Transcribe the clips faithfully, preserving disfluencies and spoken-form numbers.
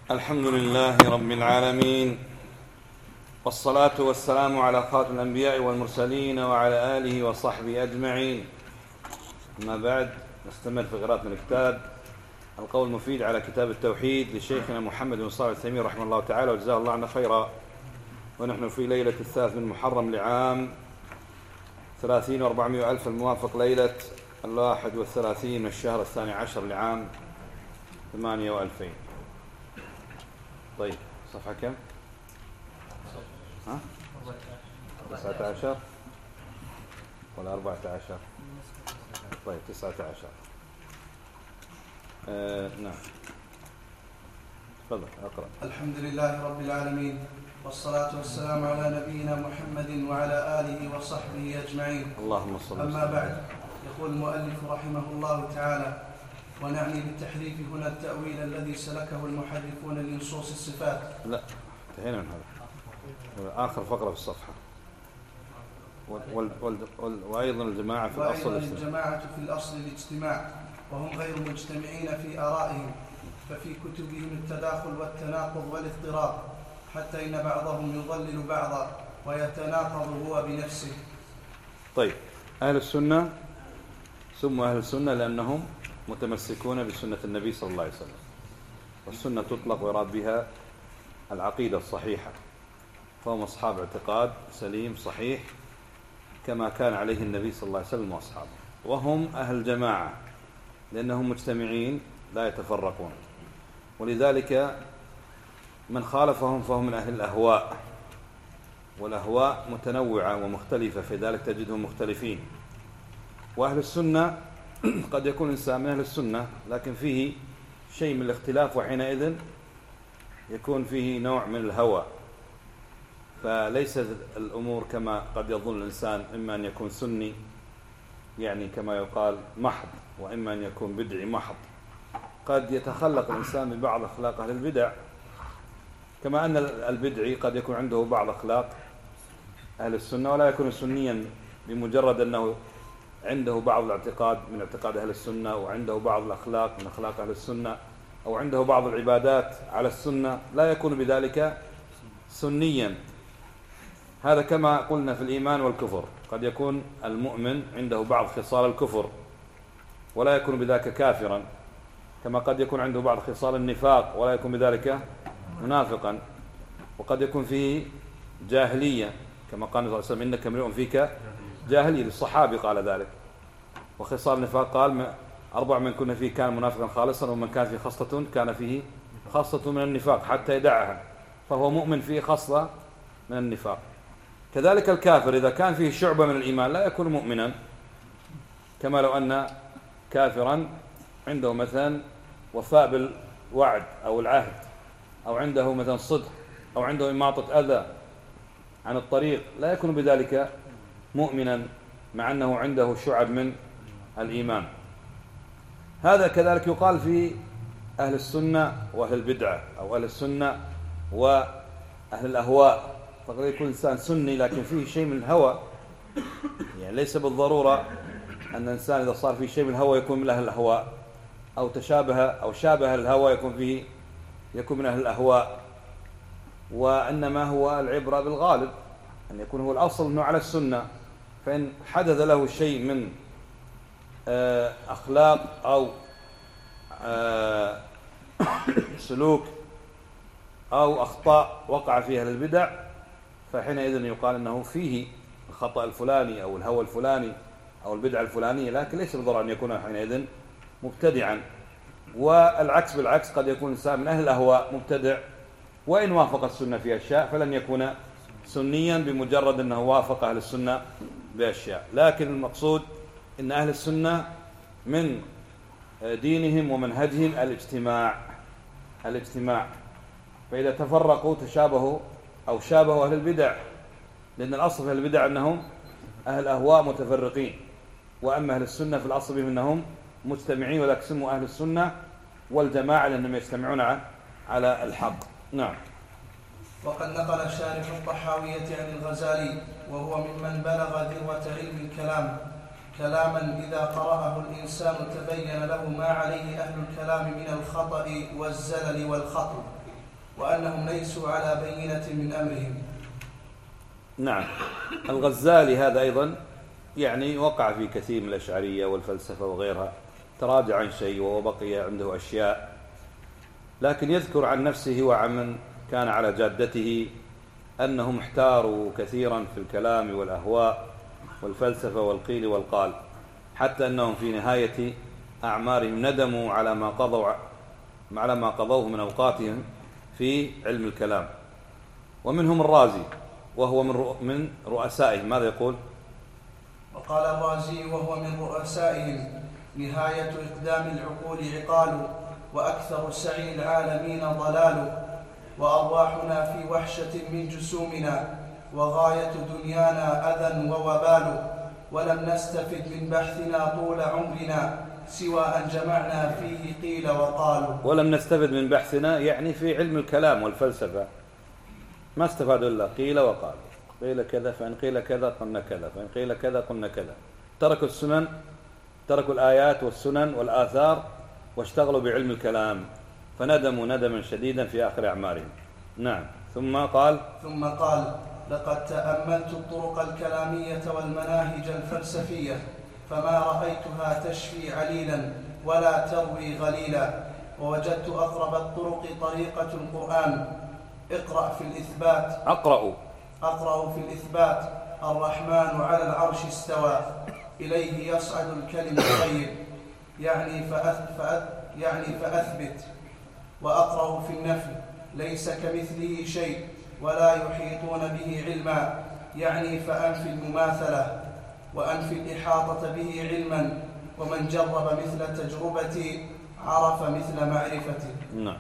الحمد لله رب العالمين، والصلاة والسلام على خاتم الأنبياء والمرسلين وعلى آله وصحبه أجمعين. أما بعد، نستمر في قراءة من الكتاب القول المفيد على كتاب التوحيد لشيخنا محمد بن صالح العثيمين رحمه الله تعالى وجزاه الله عنا خيرا. ونحن في ليلة الثالث من محرم لعام ثلاثين وأربعمائة ألف الموافق ليلة الواحد والثلاثين من الشهر الثاني عشر لعام ثمانية وألفين. طيب، صفحة كم؟ ها؟ تسعة عشر ولا أربعة عشر؟ طيب، تسعة عشر. آه نعم، تفضل أقرأ. الحمد لله رب العالمين، والصلاة والسلام على نبينا محمد وعلى آله وصحبه أجمعين. اللهم صل وسلم. أما بعد، يقول المؤلف رحمه الله تعالى: ونعني بالتحريف هنا التأويل الذي سلكه المحرفون لنصوص الصفات. لا، انتهينا من هذا، آخر فقرة في الصفحة. وال وال وال وأيضا الجماعة في الأصل وأيضا الجماعة في الأصل الاجتماع، وهم غير مجتمعين في آرائهم، ففي كتبهم التداخل والتناقض والاضطراب، حتى إن بعضهم يضلل بعضا ويتناقض هو بنفسه. طيب، أهل السنة سموا أهل السنة لأنهم متمسكون بسنة النبي صلى الله عليه وسلم، والسنة تطلق ويراد بها العقيدة الصحيحة، فهم أصحاب اعتقاد سليم صحيح كما كان عليه النبي صلى الله عليه وسلم وأصحابه. وهم أهل الجماعة لأنهم مجتمعين لا يتفرقون، ولذلك من خالفهم فهم من أهل الأهواء، والأهواء متنوعة ومختلفة، في ذلك تجدهم مختلفين. وأهل السنة قد يكون إنسان من أهل السنة لكن فيه شيء من الاختلاف، وحينئذ يكون فيه نوع من الهوى، فليست الأمور كما قد يظن الإنسان، إما أن يكون سني يعني كما يقال محض، وإما أن يكون بدعي محض. قد يتخلق الإنسان ببعض أخلاق أهل البدع، كما أن البدعي قد يكون عنده بعض أخلاق أهل السنة ولا يكون سنيا بمجرد أنه عنده بعض الاعتقاد من اعتقاد أهل السنة، وعنده بعض الأخلاق من أخلاق أهل السنة، أو عنده بعض العبادات على السنة، لا يكون بذلك سنيا. هذا كما قلنا في الإيمان والكفر، قد يكون المؤمن عنده بعض خصال الكفر ولا يكون بذلك كافرا، كما قد يكون عنده بعض خصال النفاق ولا يكون بذلك منافقا، وقد يكون فيه جاهلية كما قال صلى الله عليه وسلم: إنك امرئ فيك جاهلية، للصحابي قال ذلك. وخصال النفاق قال: أربع من كنا فيه كان منافقا خالصا، ومن كان فيه خصلة كان فيه خصلة من النفاق حتى يدعها، فهو مؤمن فيه خصلة من النفاق. كذلك الكافر إذا كان فيه شعبة من الإيمان لا يكون مؤمنا، كما لو أن كافرا عنده مثلا وفاء بالوعد أو العهد، أو عنده مثلا صدق، أو عنده إماطة أذى عن الطريق، لا يكون بذلك مؤمنا مع أنه عنده شعب من الإيمان. هذا كذلك يقال في أهل السنة وأهل البدعة، أو أهل السنة وأهل الأهواء. فقد يكون إنسان سني لكن فيه شيء من الهوى، يعني ليس بالضرورة أن الإنسان إذا صار فيه شيء من الهوى يكون من أهل الأهواء، أو تشابه أو شابه الهوى يكون فيه يكون من أهل الأهواء. وإنما هو العبرة بالغالب، أن يكون هو الأصل أنه على السنة، فإن حدث له شيء من أخلاق أو سلوك أو أخطاء وقع فيها البدع، فحينئذ يقال أنه فيه الخطأ الفلاني أو الهوى الفلاني أو البدعة الفلانية، لكن ليس بالضرورة أن يكون حينئذ مبتدعا. والعكس بالعكس، قد يكون إنسان من أهل الأهواء مبتدع، وإن وافق السنة في أشياء فلن يكون سنيا بمجرد أنه وافق أهل السنة بأشياء. لكن المقصود أن أهل السنة من دينهم ومنهجهم الاجتماع الاجتماع فإذا تفرقوا تشابهوا أو شابهوا أهل البدع، لأن الأصل في أهل البدع أنهم أهل أهواء متفرقين، وأما أهل السنة في الأصل بهم أنهم مجتمعين، ولا يسموا أهل السنة والجماعة لأنهم يجتمعون على الحق. نعم. وقد نقل شارح الطحاوية عن الغزالي، وهو ممن بلغ ذروة علم الكلام، كلاما إذا قرأه الإنسان تبين له ما عليه أهل الكلام من الخطأ والزلل والخطأ، وأنهم ليسوا على بينة من أمرهم. نعم. الغزالي هذا أيضا يعني وقع في كثير من الأشعرية والفلسفة وغيرها، تراجع عن شيء وبقي عنده أشياء، لكن يذكر عن نفسه وعن من كان على جادته أنهم احتاروا كثيرا في الكلام والأهواء والفلسفة والقيل والقال، حتى أنهم في نهاية أعمارهم ندموا على ما قضوا على ما قضوه من أوقاتهم في علم الكلام. ومنهم الرازي وهو من رؤسائهم، ماذا يقول؟ وقال الرازي وهو من رؤسائهم: نهاية إقدام العقول عقال، وأكثر سعي العالمين ضلال، وأرواحنا في وحشة من جسومنا، وغاية دنيانا أذى ووبال، ولم نستفد من بحثنا طول عمرنا سوى أن جمعنا فيه قيل وقالوا. ولم نستفد من بحثنا يعني في علم الكلام والفلسفة، ما استفادوا إلا قيل وقالوا، قيل كذا فإن قيل كذا قلنا كذا فإن قيل كذا قلنا كذا. تركوا السنن، تركوا الآيات والسنن والآثار واشتغلوا بعلم الكلام، فندموا ندما شديدا في آخر أعمارهم. نعم. ثم قال ثم قال لقد تأملت الطرق الكلامية والمناهج الفلسفية، فما رأيتها تشفي عليلا ولا تروي غليلا، ووجدت أقرب الطرق طريقة القرآن. اقرأ في الإثبات أقرأ أقرأ في الإثبات: الرحمن على العرش استوى، إليه يصعد الكلم الطيب، يعني فأث فأث يعني فأثبت. وأقرأ في النفي: ليس كمثله شيء ولا يحيطون به علما، يعني فأنفي المماثلة، وأنفي الإحاطة به علما، ومن جرب مثل تجربتي عرف مثل معرفتي. نعم.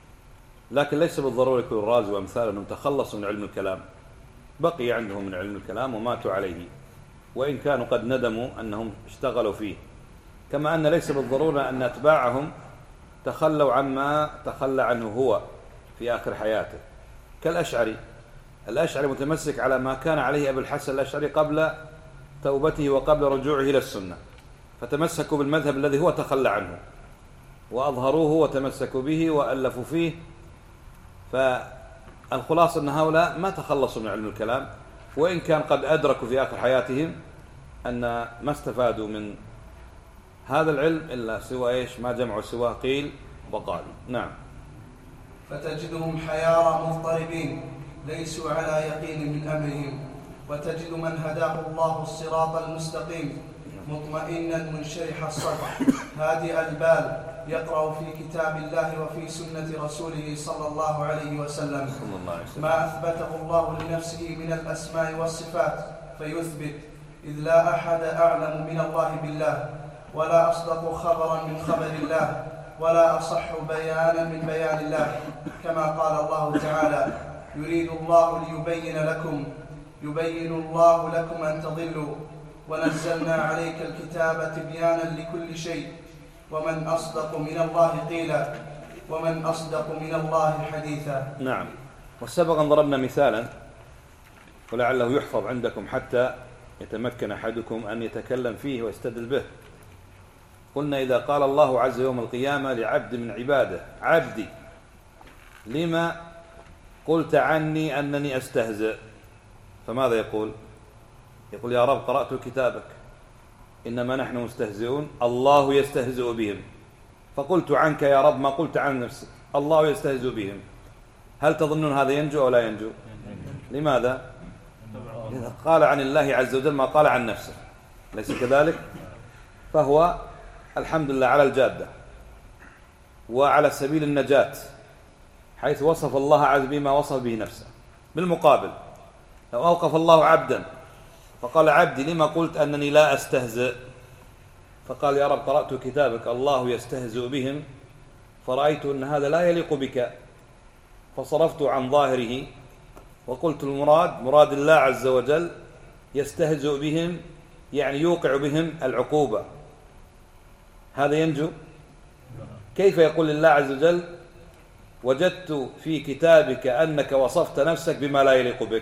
لكن ليس بالضرورة يكون الرازي وأمثاله أنهم تخلصوا من علم الكلام، بقي عندهم من علم الكلام وماتوا عليه، وإن كانوا قد ندموا أنهم اشتغلوا فيه. كما أن ليس بالضرورة أن أتباعهم تخلوا عما تخلى عنه هو في آخر حياته، كالأشعري. الأشعري متمسك على ما كان عليه أبو الحسن الأشعري قبل توبته وقبل رجوعه إلى السنة، فتمسكوا بالمذهب الذي هو تخلى عنه وأظهروه وتمسكوا به وألفوا فيه. فالخلاصة أن هؤلاء ما تخلصوا من علم الكلام، وإن كان قد أدركوا في آخر حياتهم أن ما استفادوا من هذا العلم إلا سوى إيش؟ ما جمعوا سوى قيل وقال. نعم. فتجدهم حيارى مضطربين ليسوا على يقين من أمرهم، وتجد من هداه الله الصراط المستقيم مطمئنا منشرح الصدر هادئ البال، يقرأ في كتاب الله وفي سنة رسوله صلى الله عليه وسلم ما أثبته الله لنفسه من الأسماء والصفات فيثبت، إذ لا أحد أعلم من الله بالله، ولا أصدق خبرا من خبر الله، ولا أصح بيانا من بيان الله، كما قال الله تعالى: يريد الله ليبين لكم يبين الله لكم أن تضلوا، ونزلنا عليك الكتاب تبيانا لكل شيء، ومن أصدق من الله قيلا، ومن أصدق من الله حديثا. نعم. وسبق أن ضربنا مثالا ولعله يحفظ عندكم حتى يتمكن أحدكم أن يتكلم فيه ويستدل به. قلنا إذا قال الله عز يوم القيامة لعبد من عباده: عبدي لما قلت عني أنني أستهزئ، فماذا يقول؟ يقول: يا رب قرأت كتابك، إنما نحن مستهزئون، الله يستهزئ بهم، فقلت عنك يا رب ما قلت عن نفسك، الله يستهزئ بهم. هل تظنون هذا ينجو أو لا ينجو؟ لماذا؟ إذا قال عن الله عز وجل ما قال عن نفسه، ليس كذلك؟ فهو الحمد لله على الجادة وعلى سبيل النجاة، حيث وصف الله عز بما وصف به نفسه. بالمقابل لو أوقف الله عبدا فقال: عبدي لما قلت أنني لا أستهزئ، فقال: يا رب قرأت كتابك، الله يستهزئ بهم، فرأيت أن هذا لا يليق بك، فصرفت عن ظاهره وقلت المراد مراد الله عز وجل يستهزئ بهم، يعني يوقع بهم العقوبة. هذا ينجو؟ كيف يقول لله عز وجل: وجدت في كتابك أنك وصفت نفسك بما لا يليق بك؟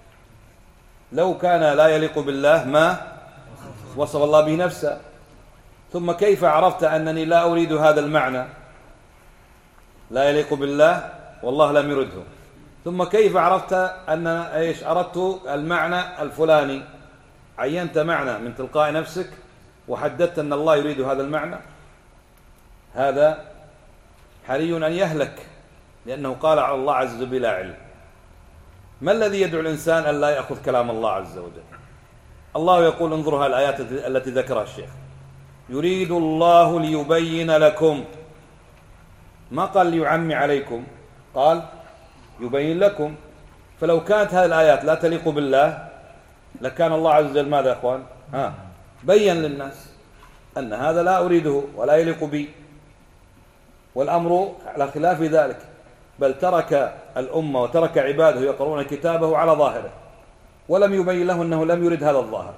لو كان لا يليق بالله ما وصف الله به نفسه. ثم كيف عرفت أنني لا أريد هذا المعنى؟ لا يليق بالله والله لم يرده. ثم كيف عرفت أن إيش أردت المعنى الفلاني؟ عينت معنى من تلقاء نفسك وحددت أن الله يريد هذا المعنى. هذا حري أن يهلك، لأنه قال على الله عز وجل بلا علم. ما الذي يدعو الإنسان أن لا يأخذ كلام الله عز وجل؟ الله يقول، انظروا الآيات التي ذكرها الشيخ: يريد الله ليبين لكم. ما قال ليعمي عليكم، قال يبين لكم. فلو كانت هذه الآيات لا تليق بالله لكان الله عز وجل ماذا يا أخوان؟ ها بين للناس أن هذا لا أريده ولا يليق بي. والأمر على خلاف ذلك، بل ترك الأمة وترك عباده يقرؤون كتابه على ظاهره، ولم يبين له أنه لم يرد هذا الظاهر.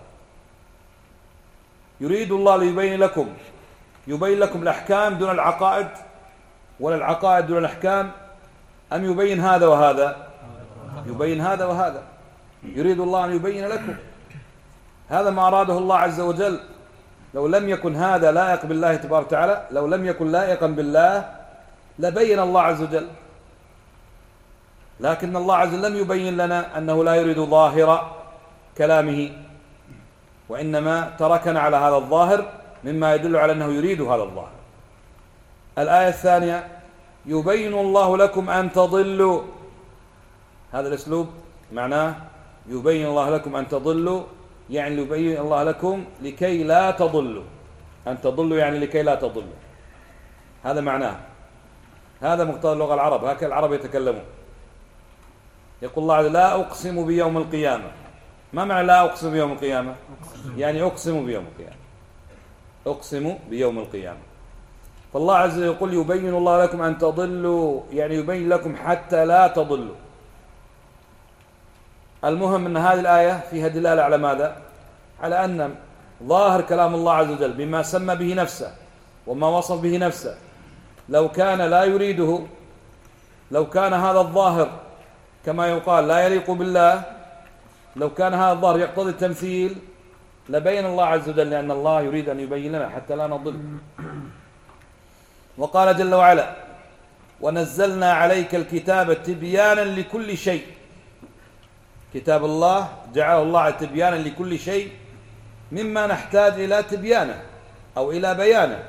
يريد الله ليبين لكم، يبين لكم الأحكام دون العقائد، ولا العقائد دون الأحكام؟ أم يبين هذا وهذا؟ يبين هذا وهذا. يريد الله أن يبين لكم، هذا ما أراده الله عز وجل. لو لم يكن هذا لائق بالله تبارك وتعالى، لو لم يكن لائقا بالله لبين الله عز وجل، لكن الله عز وجل لم يبين لنا أنه لا يريد ظاهر كلامه، وإنما تركنا على هذا الظاهر مما يدل على أنه يريد هذا الظاهر. الآية الثانية: يبين الله لكم أن تضلوا. هذا الأسلوب معناه يبين الله لكم أن تضلوا، يعني يبين الله لكم لكي لا تضلوا. أن تضلوا يعني لكي لا تضلوا، هذا معناه. هذا مقتضى اللغة العرب، هكذا العرب يتكلمون. يقول الله عز وجل: لا أقسم بيوم القيامة. ما معنى لا أقسم بيوم القيامة؟ يعني أقسم بيوم القيامة، أقسم بيوم القيامة. فالله عز وجل يقول: يبين الله لكم أن تضلوا، يعني يبين لكم حتى لا تضلوا. المهم أن هذه الآية فيها دلالة على ماذا؟ على أن ظاهر كلام الله عز وجل بما سمى به نفسه وما وصف به نفسه، لو كان لا يريده، لو كان هذا الظاهر كما يقال لا يليق بالله، لو كان هذا الظاهر يقتضي التمثيل لبين الله عز وجل، لأن الله يريد أن يبين لنا حتى لا نضل. وقال جل وعلا: ونزلنا عليك الكتاب تبيانا لكل شيء. كتاب الله جعله الله تبيانا لكل شيء مما نحتاج إلى تبيانه أو إلى بيانه.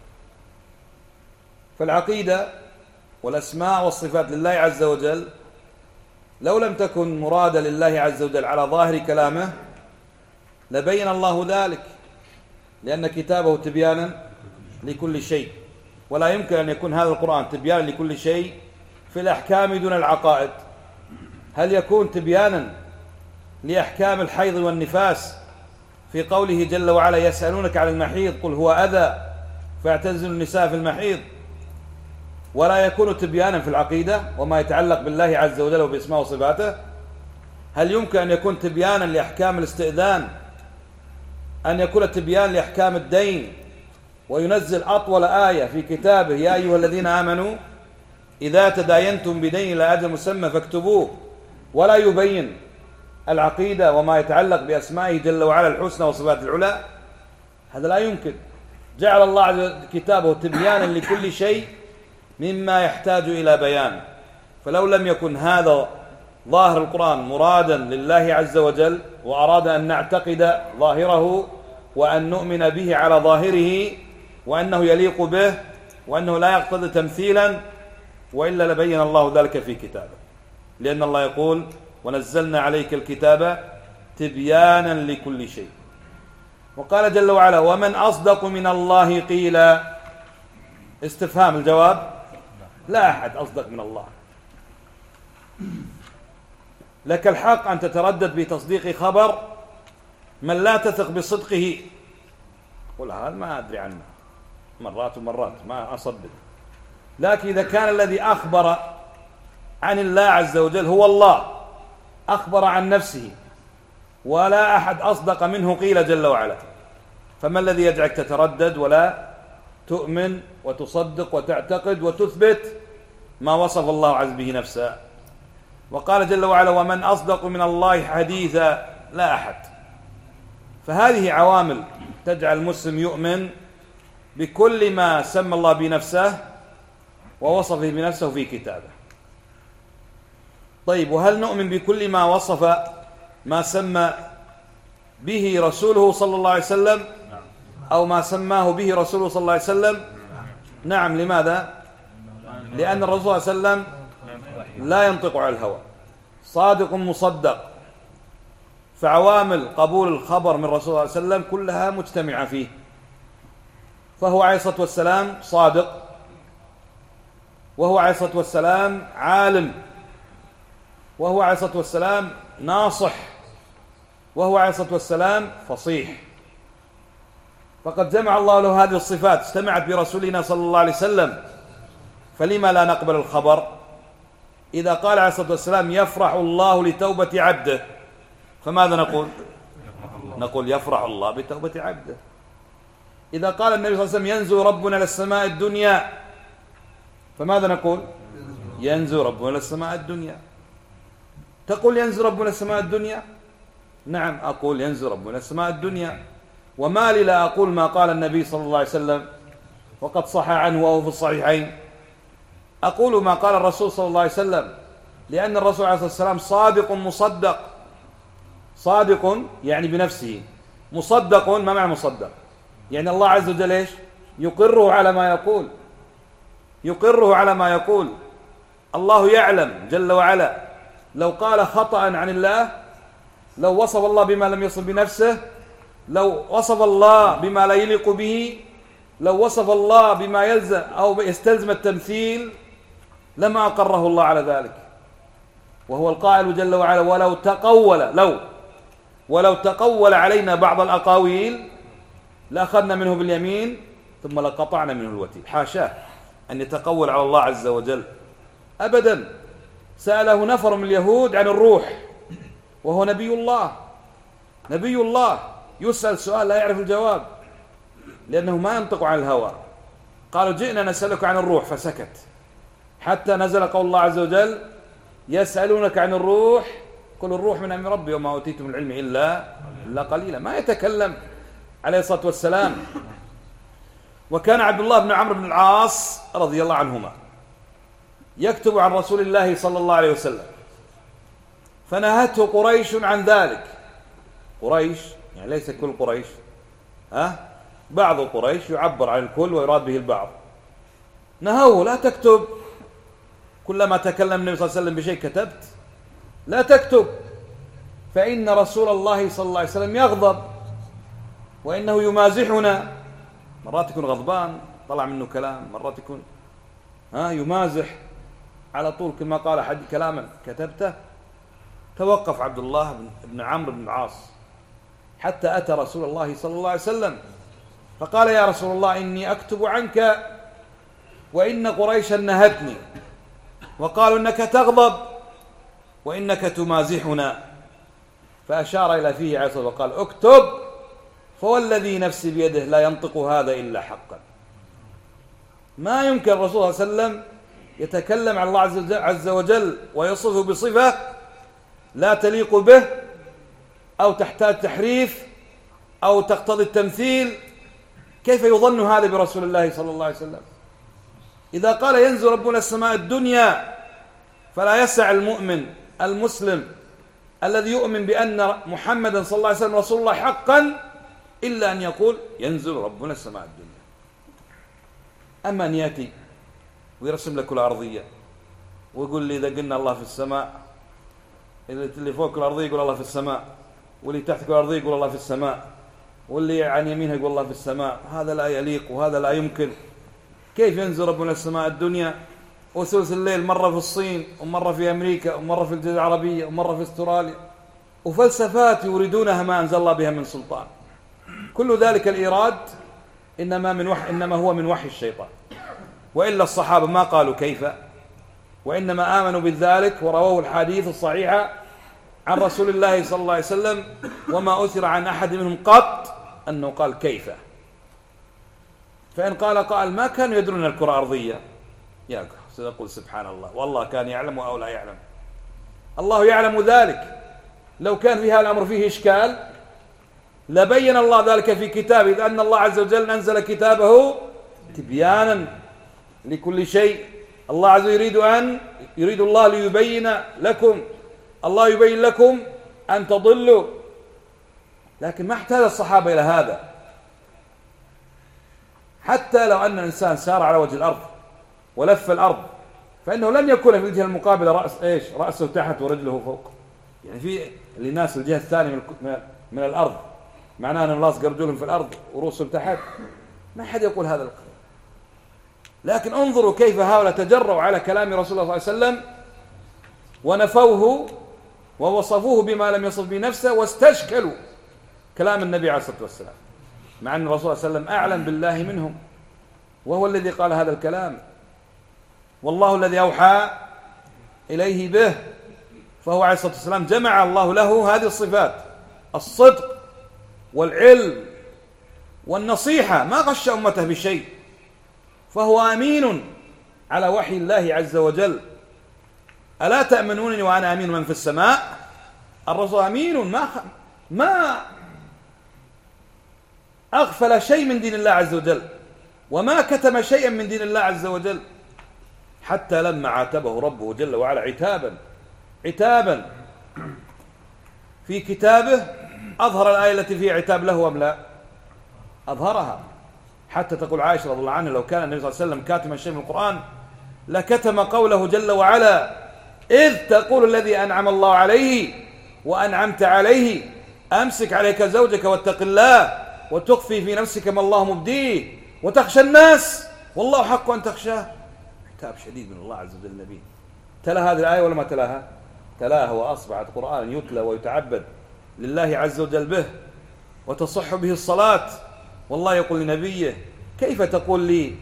فالعقيدة والأسماء والصفات لله عز وجل لو لم تكن مرادة لله عز وجل على ظاهر كلامه لبين الله ذلك، لأن كتابه تبيانا لكل شيء. ولا يمكن أن يكون هذا القرآن تبيانا لكل شيء في الأحكام دون العقائد. هل يكون تبيانا لأحكام الحيض والنفاس في قوله جل وعلا: يسألونك عن المحيض قل هو أذى فاعتزلوا النساء في المحيض؟ ولا يكون تبيانا في العقيدة وما يتعلق بالله عز وجل وباسمه وصفاته؟ هل يمكن أن يكون تبيانا لأحكام الاستئذان، أن يكون تبيان لأحكام الدين، وينزل أطول آية في كتابه: يا أيها الذين آمنوا إذا تداينتم بدين إلى أجل مسمى فاكتبوه، ولا يبين العقيدة وما يتعلق بأسمائه جل وعلا الحسنى وصفات العلى؟ هذا لا يمكن. جعل الله عز وجل كتابه تبيانا لكل شيء مما يحتاج إلى بيان. فلو لم يكن هذا ظاهر القرآن مرادا لله عز وجل، وأراد أن نعتقد ظاهره وأن نؤمن به على ظاهره وأنه يليق به وأنه لا يقتضي تمثيلا، وإلا لبين الله ذلك في كتابه. لأن الله يقول: ونزلنا عليك الكتاب تبيانا لكل شيء. وقال جل وعلا: ومن أصدق من الله قيلا. استفهام، الجواب: لا أحد أصدق من الله. لك الحق أن تتردد بتصديق خبر من لا تثق بصدقه. قل هذا ما أدري عنه، مرات ومرات ما أصدق. لكن إذا كان الذي أخبر عن الله عز وجل هو الله، أخبر عن نفسه ولا أحد أصدق منه قيل جل وعلا، فما الذي يجعلك تتردد ولا تؤمن وتصدق وتعتقد وتثبت ما وصف الله عز به نفسه؟ وقال جل وعلا: ومن أصدق من الله حديثا. لا أحد. فهذه عوامل تجعل المسلم يؤمن بكل ما سمى الله بنفسه ووصفه بنفسه في كتابه. طيب، وهل نؤمن بكل ما وصف ما سمى به رسوله صلى الله عليه وسلم أو ما سماه به رسوله صلى الله عليه وسلم؟ نعم. لماذا؟ لأن الرسول صلى الله عليه وسلم لا ينطق عن الهوى، صادق مصدق، فعوامل قبول الخبر من الرسول صلى الله عليه وسلم كلها مجتمعة فيه. فهو عليه الصلاة والسلام صادق، وهو عليه الصلاة والسلام عالم، وهو عليه الصلاة والسلام ناصح، وهو عليه الصلاة والسلام فصيح. فقد جمع الله له هذه الصفات، اجتمعت برسولنا صلى الله عليه وسلم، فلما لا نقبل الخبر؟ إذا قال عليه الصلاة والسلام يفرح الله لتوبة عبده، فماذا نقول؟ نقول يفرح الله بتوبة عبده. إذا قال النبي صلى الله عليه وسلم ينزل ربنا للسماء الدنيا، فماذا نقول؟ ينزل ربنا للسماء الدنيا. تقول ينزل ربنا للسماء الدنيا؟ نعم، أقول ينزل ربنا للسماء الدنيا. وما لي لا أقول ما قال النبي صلى الله عليه وسلم وقد صح عنه وهو في الصحيحين؟ أقول ما قال الرسول صلى الله عليه وسلم، لأن الرسول عليه الصلاة والسلام صادق مصدق. صادق يعني بنفسه، مصدق ما معنى مصدق؟ يعني الله عز وجل إيش؟ يقره على ما يقول، يقره على ما يقول. الله يعلم جل وعلا لو قال خطأ عن الله، لو وصف الله بما لم يصف بنفسه، لو وصف الله بما لا يليق به، لو وصف الله بما يلزم أو يستلزم التمثيل، لما أقره الله على ذلك. وهو القائل جل وعلا ولو تقول لو ولو تقول علينا بعض الأقاويل لأخذنا منه باليمين ثم لقطعنا منه الوتين. حاشاه أن يتقول على الله عز وجل أبدا. سأله نفر من اليهود عن الروح وهو نبي الله، نبي الله يسأل سؤال لا يعرف الجواب لأنه ما ينطق عن الهوى. قالوا جئنا نسألك عن الروح، فسكت حتى نزل قول الله عز وجل يسألونك عن الروح قل الروح من أمر ربي وما أوتيتم من العلم إلا إلا قليلا. ما يتكلم عليه الصلاة والسلام. وكان عبد الله بن عمرو بن العاص رضي الله عنهما يكتب عن رسول الله صلى الله عليه وسلم، فنهته قريش عن ذلك. قريش يعني ليس كل قريش، ها بعض قريش يعبر عن الكل ويراد به البعض. نهوه لا تكتب، كلما تكلم النبي صلى الله عليه وسلم بشيء كتبت، لا تكتب، فإن رسول الله صلى الله عليه وسلم يغضب وإنه يمازحنا. مرات يكون غضبان طلع منه كلام، مرات يكون ها يمازح على طول كما قال أحد كلاما كتبته. توقف عبد الله بن عمرو بن العاص حتى أتى رسول الله صلى الله عليه وسلم فقال يا رسول الله إني أكتب عنك وإن قريشا نهتني وقالوا إنك تغضب وإنك تمازحنا. فأشار إلى فيه عليه الصلاة والسلام وقال اكتب فوالذي نفسي بيده لا ينطق هذا إلا حقا. ما يمكن الرسول صلى الله عليه وسلم يتكلم عن الله عز وجل ويصفه بصفة لا تليق به أو تحتاج تحريف أو تقتضي التمثيل. كيف يظن هذا برسول الله صلى الله عليه وسلم؟ إذا قال ينزل ربنا السماء الدنيا فلا يسع المؤمن المسلم الذي يؤمن بأن محمدا صلى الله عليه وسلم رسول الله حقا إلا أن يقول ينزل ربنا السماء الدنيا. أما أن يأتي ويرسم لك الأرضية ويقول لي إذا قلنا الله في السماء، اللي فوق الأرضية يقول الله في السماء، واللي تحت الأرضية يقول الله في السماء، واللي عن يمينها يقول الله في السماء، هذا لا يليق وهذا لا يمكن. كيف ينزل ربنا السماء الدنيا وثلث الليل مرة في الصين ومرة في أمريكا ومرة في الجزيرة العربية ومرة في استراليا، وفلسفات يريدونها ما أنزل الله بها من سلطان. كل ذلك الإيراد إنما من وحي إنما هو من وحي الشيطان. وإلا الصحابة ما قالوا كيف، وإنما آمنوا بذلك ورووا الحديث الصحيحة عن رسول الله صلى الله عليه وسلم، وما أثر عن أحد منهم قط أنه قال كيف. فإن قال قائل ما كانوا يدرون الكرة أرضية، يا سيقول سبحان الله والله كان يعلم أو لا يعلم. الله يعلم ذلك. لو كان في هذا الأمر فيه إشكال لبين الله ذلك في كتابه، لأن الله عز وجل أنزل كتابه تبيانا لكل شيء الله عز وجل يريد أن يريد الله ليبين لكم، الله يبين لكم أن تضلوا، لكن ما احتاج الصحابة إلى هذا. حتى لو أن الإنسان سار على وجه الأرض ولف الأرض فإنه لن يكون في الجهة المقابلة رأس إيش رأسه تحت ورجله فوق، يعني في للناس الجهة الثانية من, من الأرض، معناه أن لاصق رجلهم في الأرض ورؤوسهم تحت، ما حد يقول هذا الكلام. لكن انظروا كيف هؤلاء تجرؤوا على كلام رسول الله صلى الله عليه وسلم ونفوه ووصفوه بما لم يصف به نفسه، واستشكلوا كلام النبي عليه الصلاة والسلام، مع أن الرسول صلى الله عليه وسلم أعلم بالله منهم، وهو الذي قال هذا الكلام، والله الذي أوحى إليه به. فهو عليه الصلاة والسلام جمع الله له هذه الصفات: الصدق والعلم والنصيحة، ما غش أمته بشيء، فهو أمين على وحي الله عز وجل. ألا تأمنونني وأنا أمين من في السماء؟ الرسول أمين، ما ما أغفل شيء من دين الله عز وجل، وما كتم شيئا من دين الله عز وجل، حتى لما عاتبه ربه جل وعلا عتابا عتابا في كتابه أظهر الآية التي فيها عتاب له أم لا؟ أظهرها، حتى تقول عائشة رضي الله عنها: لو كان النبي صلى الله عليه وسلم كاتما شيء من القرآن لكتم قوله جل وعلا: إذ تقول الذي أنعم الله عليه وأنعمت عليه أمسك عليك زوجك واتق الله وتخفي في نفسك ما الله مبديه وتخشى الناس والله حق أن تخشاه. عتاب شديد من الله عز وجل. النبي تلا هذه الآية ولا ما تلاها؟ تلاها، وأصبحت قرآن يتلى ويتعبد لله عز وجل به، وتصح به الصلاة. والله يقول لنبيه: كيف تقول لي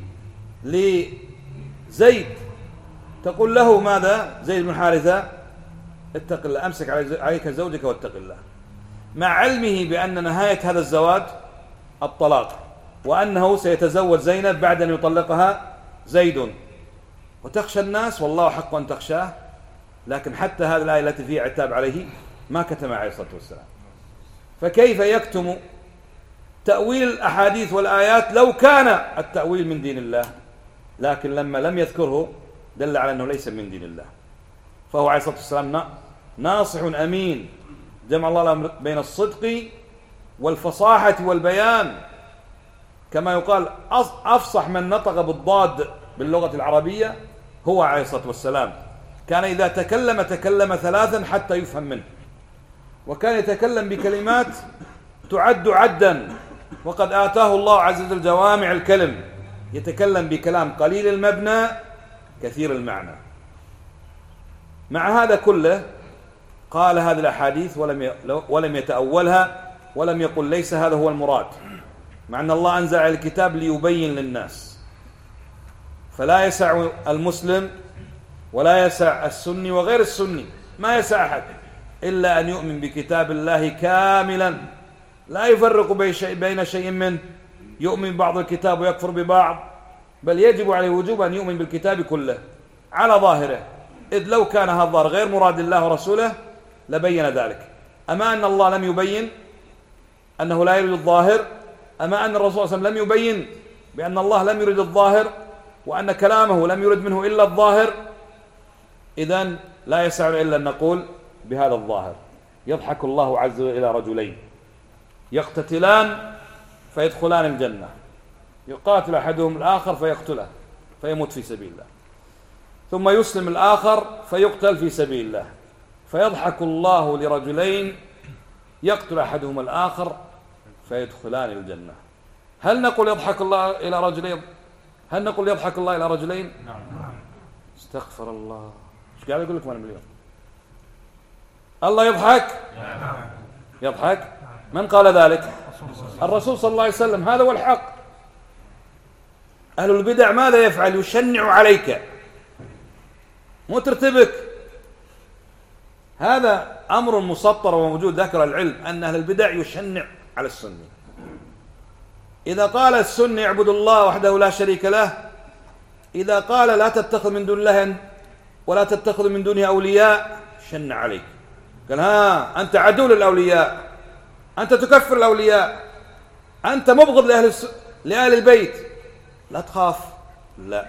لزيد، تقول له ماذا؟ زيد بن حارثة: اتق الله، أمسك عليك زوجك واتق الله، مع علمه بأن نهاية هذا الزواج الطلاق، وأنه سيتزوج زينب بعد أن يطلقها زيد. وتخشى الناس والله حق أن تخشاه، لكن حتى هذه الآية التي فيها عتاب عليه ما كتم عليه الصلاة والسلام. فكيف يكتم تأويل الأحاديث والآيات لو كان التأويل من دين الله؟ لكن لما لم يذكره دل على أنه ليس من دين الله. فهو عليه الصلاة والسلام ناصح أمين، جمع الله بين الصدق والفصاحة والبيان، كما يقال أفصح من نطق بالضاد باللغة العربية هو عليه الصلاة والسلام. كان إذا تكلم تكلم ثلاثا حتى يفهم منه، وكان يتكلم بكلمات تعد عدا، وقد آتاه الله عز وجل جوامع الكلم، يتكلم بكلام قليل المبنى كثير المعنى. مع هذا كله قال هذه الأحاديث ولم ولم يتأولها، ولم يقل ليس هذا هو المراد، مع أن الله أنزل على الكتاب ليبين للناس. فلا يسع المسلم ولا يسع السني وغير السني، ما يسع أحد إلا أن يؤمن بكتاب الله كاملا، لا يفرق بين شيء منه، يؤمن ببعض الكتاب ويكفر ببعض، بل يجب عليه وجوب أن يؤمن بالكتاب كله على ظاهره، إذ لو كان هذا الظاهر غير مراد الله ورسوله لبين ذلك. أما أن الله لم يبين أنه لا يريد الظاهر، أما أن الرسول صلى الله عليه وسلم لم يبين بأن الله لم يريد الظاهر، وأن كلامه لم يرد منه إلا الظاهر، إذن لا يسع إلا أن نقول بهذا الظاهر. يضحك الله عز وجل إلى رجلين يقتتلان فيدخلان الجنة، يقاتل أحدهم الآخر فيقتله فيموت في سبيل الله، ثم يسلم الآخر فيقتل في سبيل الله، فيضحك الله لرجلين يقتل أحدهم الآخر فيدخلان الجنة. هل نقول يضحك الله إلى رجلين؟ هل نقول يضحك الله إلى رجلين؟ نعم. استغفر الله، ايش قاعد أقول لكم أنا اليوم؟ الله يضحك؟ نعم. يضحك؟ من قال ذلك؟ الرسول صلى الله عليه وسلم. هذا هو الحق. أهل البدع ماذا يفعل؟ يشنع عليك، مو ترتبك. هذا أمر مسطر وموجود، ذكر العلم أن أهل البدع يشنع على السني. إذا قال السني اعبد الله وحده لا شريك له، إذا قال لا تتخذ من دون الله ولا تتخذ من دونه أولياء، شنع عليك، قال ها أنت عدو للأولياء، أنت تكفر الأولياء، أنت مبغض لأهل, الس... لأهل البيت، لا تخاف، لا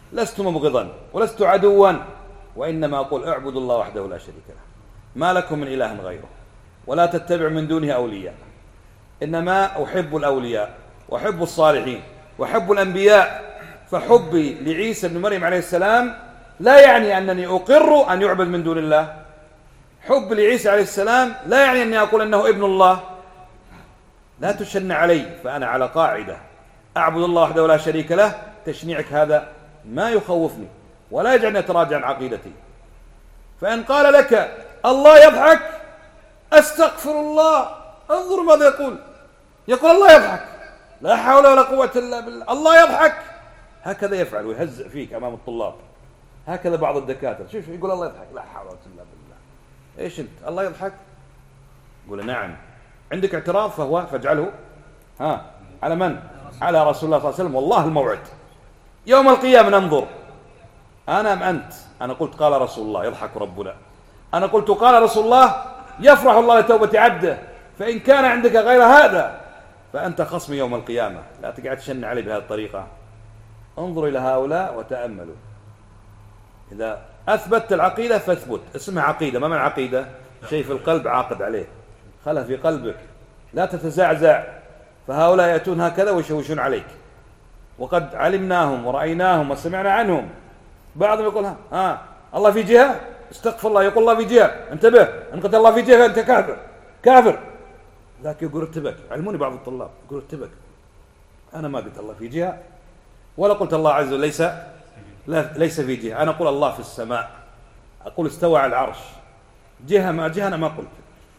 لست مبغضا ولست عدوا، وإنما أقول اعبدوا الله وحده لا شريك له، ما لكم من إله غيره، ولا تتبع من دونه أولياء، إنما أحب الأولياء وأحب الصالحين وأحب الأنبياء، فحبي لعيسى بن مريم عليه السلام لا يعني أنني أقر أن يعبد من دون الله. حب لعيسى عليه السلام لا يعني أني أقول أنه ابن الله. لا تشن علي، فأنا على قاعدة أعبد الله وحده لا شريك له. تشنيعك هذا ما يخوفني ولا يجعلني أتراجع عن عقيدتي. فإن قال لك الله يضحك، أستغفر الله، انظر ماذا يقول. يقول الله يضحك، لا حول ولا قوة إلا بالله، الله يضحك. هكذا يفعل ويهزئ فيك أمام الطلاب. هكذا بعض الدكاترة، شوف يقول الله يضحك، لا حول ولا قوة إلا بالله. إيش أنت الله يضحك؟ يقول نعم. عندك اعتراض فهو فاجعله ها على من؟ على رسول الله صلى الله عليه وسلم. والله الموعد يوم القيامة ننظر أنا أم أنت. أنا قلت قال رسول الله يضحك ربنا، أنا قلت قال رسول الله يفرح الله لتوبة عبده، فإن كان عندك غير هذا فأنت خصم يوم القيامة. لا تقعد تشن علي بهذه الطريقة. انظروا إلى هؤلاء وتأملوا. إذا أثبتت العقيدة فاثبت، اسمها عقيدة. ما معنى عقيدة؟ شيء في القلب عاقد عليه، خلها في قلبك، لا تتزعزع. فهؤلاء يأتون هكذا ويشوشون عليك، وقد علمناهم ورأيناهم وسمعنا عنهم. بعضهم يقول ها, ها الله في جهة، استغفر الله، يقول الله في جهة، انتبه، ان قلت الله في جهة فأنت كافر كافر. ذاك يقول ارتبك. علموني بعض الطلاب يقول ارتبك، أنا ما قلت الله في جهة ولا قلت الله عز وجل ليس لا ليس في جهة. أنا أقول الله في السماء، أقول استوى على العرش. جهة ما جهة أنا ما قلت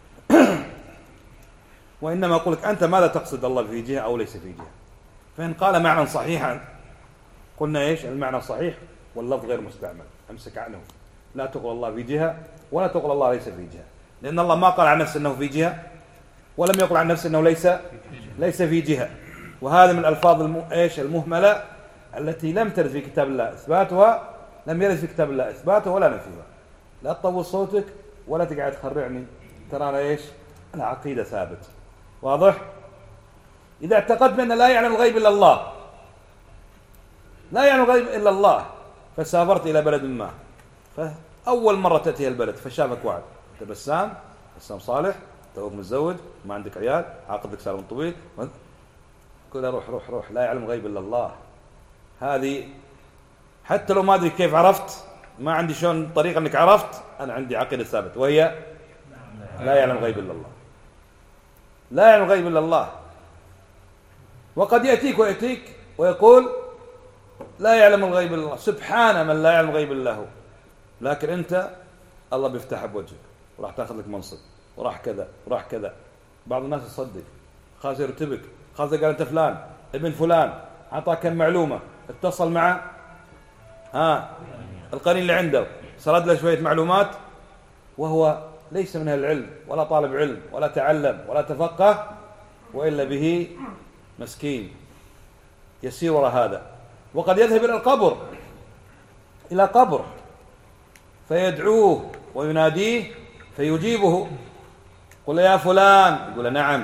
وإنما أقول لك أنت ماذا تقصد الله في جهة أو ليس في جهة. فإن قال معنى صحيحا قلنا إيش المعنى صحيح واللفظ غير مستعمل، أمسك عنه. لا تقول الله في جهة ولا تقول الله ليس في جهة، لأن الله ما قال عن نفسه أنه في جهة ولم يقل عن نفسه أنه ليس ليس في جهة. وهذا من الألفاظ الم... إيش المهملة التي لم ترد في كتاب الله إثباتها، لم يرد في كتاب الله إثباتها ولا نفيها. لا تطول صوتك ولا تقعد تخرعني، ترى إيش العقيدة ثابت. واضح؟ إذا اعتقدت بأن لا يعلم الغيب إلا الله، لا يعلم الغيب إلا الله، فسافرت إلى بلد ما، فأول مرة تأتي البلد فشافك واحد، أنت بسام بسام صالح، توك متزوج، ما عندك عيال، عقدك صار من طويل، قل روح روح روح، لا يعلم الغيب إلا الله. هذه حتى لو ما أدري كيف عرفت، ما عندي شلون طريقة أنك عرفت، أنا عندي عقيدة ثابتة وهي لا يعلم الغيب إلا الله. لا يعلم الغيب إلا الله. وقد يأتيك ويأتيك ويقول لا يعلم الغيب إلا الله، سبحان من لا يعلم الغيب إلا هو. لكن أنت الله بيفتح بوجهك وراح تأخذ لك منصب وراح كذا وراح كذا. بعض الناس يصدق، خاص يرتبك، خاص قال أنت فلان ابن فلان، أعطاه كم معلومة، اتصل مع ها القرين اللي عنده، سرد له شوية معلومات، وهو ليس من أهل العلم ولا طالب علم ولا تعلم ولا تفقه، وإلا به مسكين يسير وراء هذا. وقد يذهب إلى القبر، إلى قبر فيدعوه ويناديه فيجيبه، قل يا فلان، يقول نعم،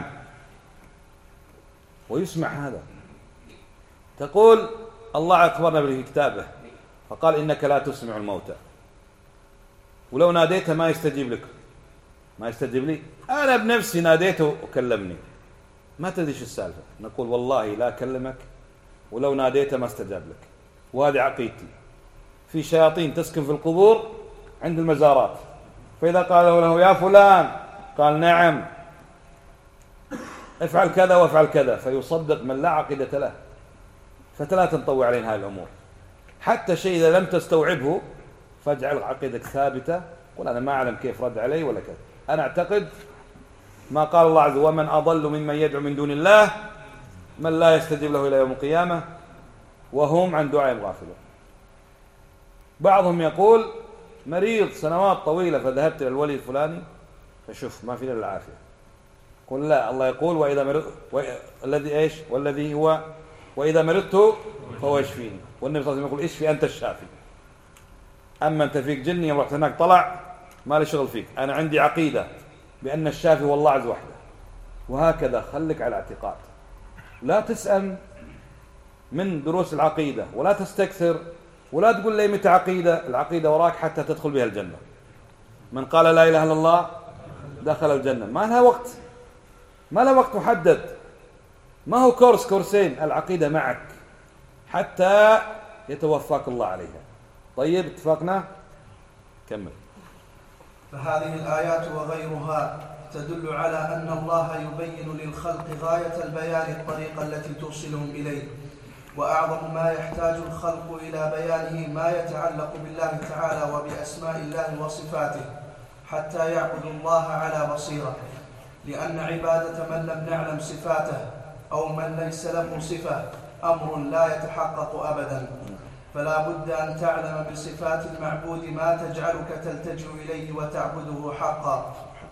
ويسمع هذا. تقول الله أخبرنا في كتابه فقال إنك لا تسمع الموتى، ولو ناديته ما يستجيب لك، ما يستجيب لي، أنا بنفسي ناديته وكلمني، ما تدري شو السالفة. نقول والله لا أكلمك ولو ناديته ما استجاب لك. وهذه عقيدتي. في شياطين تسكن في القبور عند المزارات، فإذا قال له يا فلان قال نعم افعل كذا وافعل كذا، فيصدق من لا عقيدة له. فلا تنطوي علينا هذه الأمور. حتى شيء إذا لم تستوعبه فاجعل عقيدتك ثابتة. قل أنا ما أعلم كيف رد علي ولا كذا، أنا أعتقد ما قال الله عز وجل ومن أضل ممن يدعو من دون الله من لا يستجيب له إلى يوم القيامة وهم عن دعائهم غافلون. بعضهم يقول مريض سنوات طويلة فذهبت إلى الولي الفلاني فشوف ما فينا العافية. قل لا، الله يقول وإذا مرض و... الذي إيش والذي هو وإذا مرضت فهو يشفيني، والنبي صلى الله عليه وسلم يقول اشفي أنت الشافي. أما أنت فيك جني يوم رحت هناك طلع ما لي شغل فيك. أنا عندي عقيدة بأن الشافي هو الله عز وحده. وهكذا خلك على اعتقاد، لا تسأم من دروس العقيدة ولا تستكثر ولا تقول لي متى عقيدة، العقيدة وراك حتى تدخل بها الجنة. من قال لا إله إلا الله دخل الجنة، ما لها وقت، ما لها وقت محدد، ما هو كورس كورسين، العقيدة معك حتى يتوفاك الله عليها. طيب اتفقنا؟ كمل. فهذه الآيات وغيرها تدل على أن الله يبين للخلق غاية البيان الطريقة التي توصلهم إليه، وأعظم ما يحتاج الخلق إلى بيانه ما يتعلق بالله تعالى وبأسماء الله وصفاته حتى يعبدوا الله على بصيرة، لأن عبادة من لم نعلم صفاته أو من ليس له صفة أمر لا يتحقق أبدا، فلا بد أن تعلم بصفات المعبود ما تجعلك تلتجئ إليه وتعبده حقا،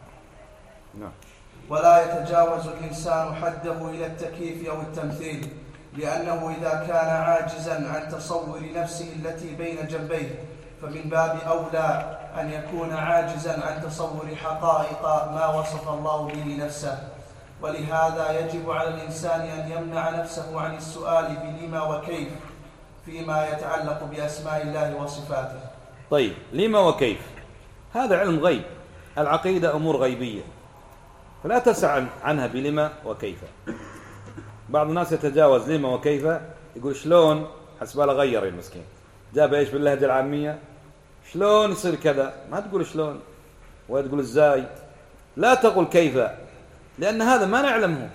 ولا يتجاوز الإنسان حده إلى التكييف أو التمثيل، لأنه إذا كان عاجزا عن تصور نفسه التي بين جنبيه فمن باب أولى أن يكون عاجزا عن تصور حقائق ما وصف الله به نفسه. ولهذا يجب على الإنسان أن يمنع نفسه عن السؤال بلما وكيف فيما يتعلق بأسماء الله وصفاته. طيب، لما وكيف هذا علم غيب، العقيدة أمور غيبية، فلا تسأل عنها بلما وكيف. بعض الناس يتجاوز لما وكيف، يقول شلون، حسباله غير المسكين، جاب ايش باللهجة العامية، شلون يصير كذا، ما تقول شلون ولا تقول ازاي، لا تقول كيف، لأن هذا ما نعلمه،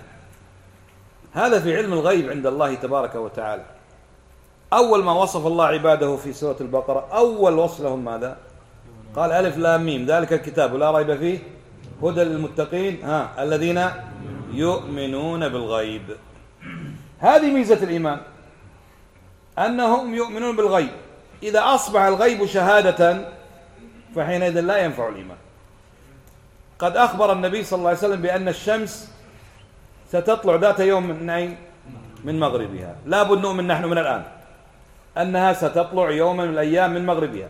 هذا في علم الغيب عند الله تبارك وتعالى. أول ما وصف الله عباده في سورة البقرة، أول وصف لهم ماذا؟ قال ألف لام ميم ذلك الكتاب لا ريب فيه هدى للمتقين ها الذين يؤمنون بالغيب. هذه ميزة الإيمان، أنهم يؤمنون بالغيب. إذا أصبح الغيب شهادة فحينئذ لا ينفع الإيمان. قد أخبر النبي صلى الله عليه وسلم بأن الشمس ستطلع ذات يوم من أين؟ من مغربها. لا بد نؤمن نحن من الآن أنها ستطلع يوما من الأيام من مغربها.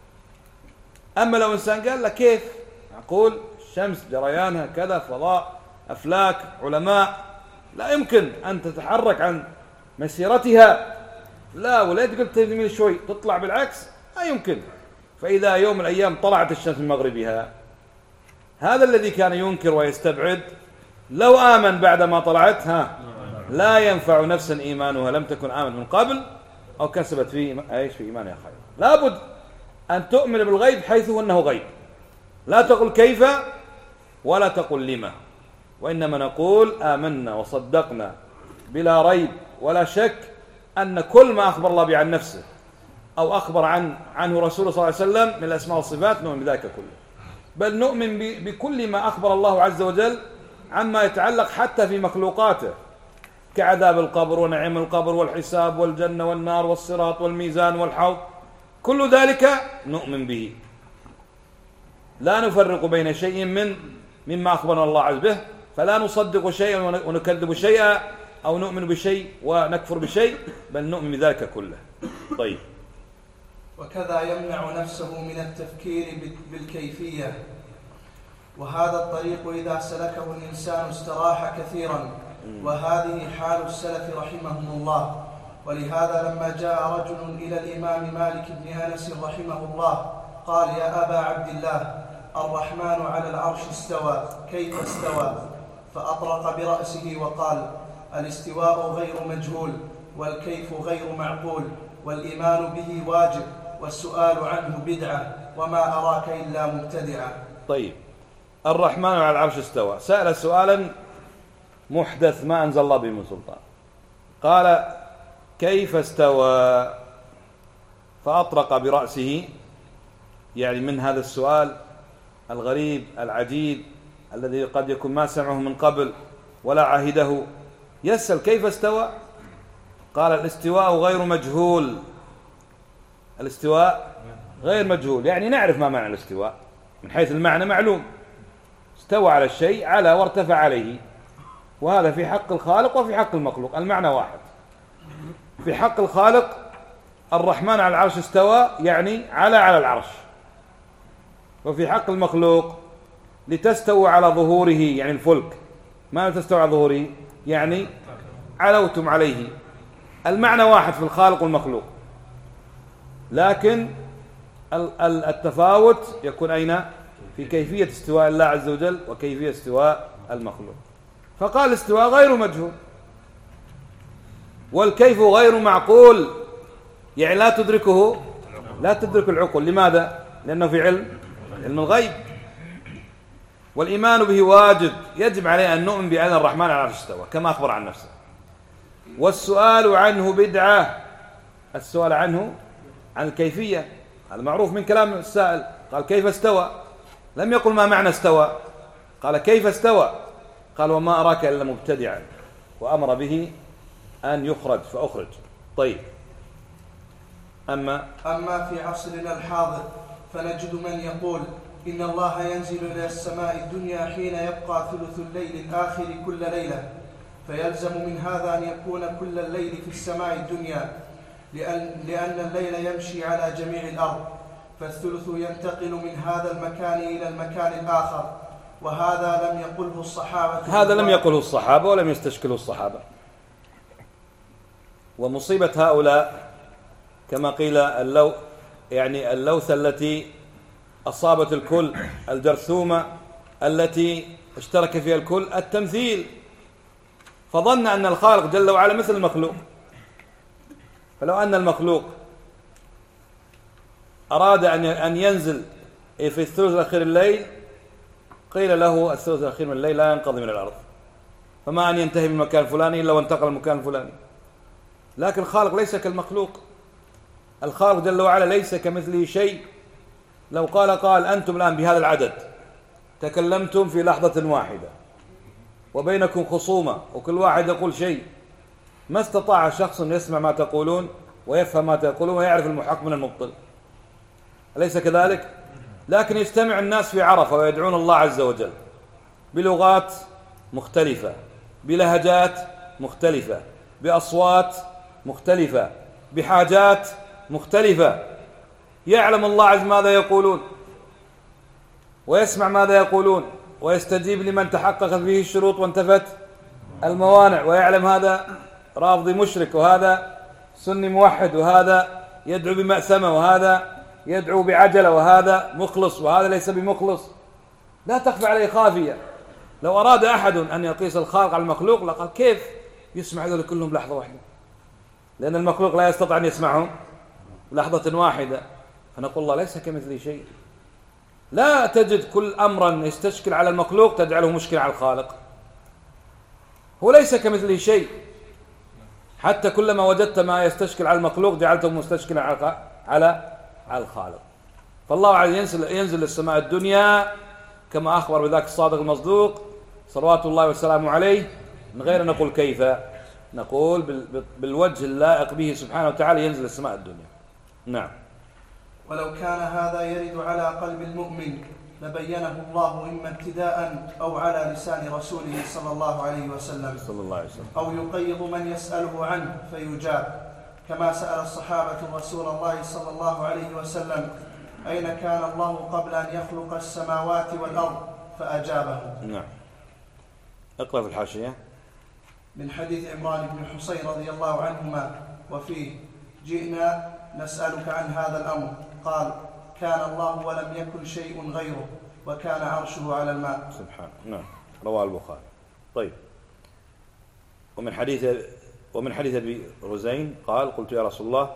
أما لو إنسان قال لك كيف؟ أقول الشمس جريانها كذا، فضاء، أفلاك، علماء، لا يمكن أن تتحرك عن مسيرتها، لا، ولا تقول تميل شوي تطلع بالعكس، لا يمكن. فإذا يوم من الأيام طلعت الشمس من مغربها، هذا الذي كان ينكر ويستبعد لو آمن بعد ما طلعت ها لا ينفع نفسا إيمانها لم تكن آمن من قبل أو كسبت في ايش في إيمانها خير. لابد أن تؤمن بالغيب حيث أنه غيب، لا تقل كيف ولا تقل لما، وإنما نقول آمنا وصدقنا بلا ريب ولا شك أن كل ما أخبر الله به عن نفسه أو أخبر عن عنه رسوله صلى الله عليه وسلم من الأسماء والصفات نؤمن بذلك كله، بل نؤمن بكل ما أخبر الله عز وجل عما يتعلق حتى في مخلوقاته كعذاب القبر ونعيم القبر والحساب والجنة والنار والصراط والميزان والحوض، كل ذلك نؤمن به، لا نفرق بين شيء من مما أخبرنا الله عز به، فلا نصدق شيئا ونكذب شيئا أو نؤمن بشيء ونكفر بشيء، بل نؤمن بذلك كله. طيب، وكذا يمنع نفسه من التفكير بالكيفية، وهذا الطريق إذا سلكه الإنسان استراح كثيرا، وهذه حال السلف رحمهم الله. ولهذا لما جاء رجل إلى الإمام مالك بن أنس رحمه الله قال: يا أبا عبد الله، الرحمن على العرش استوى، كيف استوى؟ فأطرق برأسه وقال: الاستواء غير مجهول، والكيف غير معقول، والإيمان به واجب، والسؤال عنه بدعة، وما أراك إلا مبتدعا. طيب، الرحمن على العرش استوى، سأل سؤالا محدث ما أنزل الله به من سلطان، قال: كيف استوى؟ فأطرق برأسه، يعني من هذا السؤال الغريب العجيب الذي قد يكون ما سمعه من قبل ولا عهده، يسأل كيف استوى؟ قال: الاستواء غير مجهول. الاستواء غير مجهول، يعني نعرف ما معنى الاستواء من حيث المعنى معلوم، استوى على الشيء، على وارتفع عليه، وهذا في حق الخالق وفي حق المخلوق المعنى واحد. في حق الخالق الرحمن على العرش استوى، يعني على على العرش، وفي حق المخلوق لتستوى على ظهوره، يعني الفلك، ما تستوى على ظهوره يعني علوتم عليه، المعنى واحد في الخالق والمخلوق. لكن التفاوت يكون أين؟ في كيفية استواء الله عز وجل وكيفية استواء المخلوق. فقال الاستواء غير مجهول والكيف غير معقول، يعني لا تدركه لا تدرك العقول. لماذا؟ لأنه في علم علم الغيب، والإيمان به واجب، يجب عليه أن نؤمن بأن الرحمن على العرش استوى كما أخبر عن نفسه. والسؤال عنه بدعة، السؤال عنه عن الكيفية هذا معروف من كلام السائل، قال كيف استوى، لم يقل ما معنى استوى، قال كيف استوى، قال وما أراك إلا مبتدعا، وأمر به أن يخرج فأخرج. طيب، أما أما في عصرنا الحاضر فنجد من يقول إن الله ينزل إلى السماء الدنيا حين يبقى ثلث الليل الآخر كل ليلة، فيلزم من هذا أن يكون كل الليل في السماء الدنيا، لأن, لأن الليل يمشي على جميع الأرض، فالثلث ينتقل من هذا المكان إلى المكان الآخر، وهذا لم يقله الصحابة. هذا لم يقله الصحابة ولم يستشكله الصحابة. ومصيبة هؤلاء كما قيل اللو يعني اللوثة التي أصابت الكل، الجرثومة التي اشترك فيها الكل، التمثيل، فظن أن الخالق جل وعلا مثل المخلوق. فلو أن المخلوق أراد أن ينزل في الثلث الأخير الليل، قيل له الثلث الأخير من الليل لا ينقضي من الأرض، فما أن ينتهي من المكان الفلاني إلا وانتقل المكان الفلاني. لكن الخالق ليس كالمخلوق، الخالق جل وعلا ليس كمثله شيء. لو قال قال أنتم الآن بهذا العدد تكلمتم في لحظة واحدة وبينكم خصومة وكل واحد يقول شيء، ما استطاع شخص يسمع ما تقولون ويفهم ما تقولون ويعرف المحق من المبطل، أليس كذلك؟ لكن يجتمع الناس في عرفة ويدعون الله عز وجل بلغات مختلفة، بلهجات مختلفة، بأصوات مختلفة، بحاجات مختلفة، يعلم الله عز ماذا يقولون ويسمع ماذا يقولون ويستجيب لمن تحققت فيه الشروط وانتفت الموانع، ويعلم هذا رافضي مشرك وهذا سني موحد وهذا يدعو بمأثمة وهذا يدعو بعجلة وهذا مخلص وهذا ليس بمخلص، لا تخفى عليه خافية. لو أراد أحد أن يقيس الخالق على المخلوق لقال كيف يسمع ذلك كلهم لحظة واحدة، لأن المخلوق لا يستطيع أن يسمعهم لحظة واحدة. فنقول الله ليس كمثله شيء. لا تجد كل أمرا يستشكل على المخلوق تجعله مشكل على الخالق، هو ليس كمثله شيء. حتى كلما وجدت ما يستشكل على المخلوق جعلته مستشكلا على على على الخالق. فالله عز ينزل ينزل السماء الدنيا كما أخبر بذاك الصادق المصدوق صلوات الله وسلامه عليه، من غير أن نقول كيف، نقول بالوجه اللائق به سبحانه وتعالى ينزل السماء الدنيا. نعم. ولو كان هذا يرد على قلب المؤمن لبينه الله إما ابتداء أو على لسان رسوله صلى الله عليه وسلم صلى الله عليه وسلم، أو يقيض من يسأله عنه فيجاب، كما سأل الصحابة رسول الله صلى الله عليه وسلم أين كان الله قبل أن يخلق السماوات والأرض فأجابه. نعم. اقرأ في الحاشية. من حديث عمران بن حسين رضي الله عنهما وفيه جئنا نسألك عن هذا الأمر، قال كان الله ولم يكن شيء غيره وكان عرشه على الماء. سبحان. نعم، رواه البخاري. طيب، ومن حديث ومن حديث أبي رزين قال قلت يا رسول الله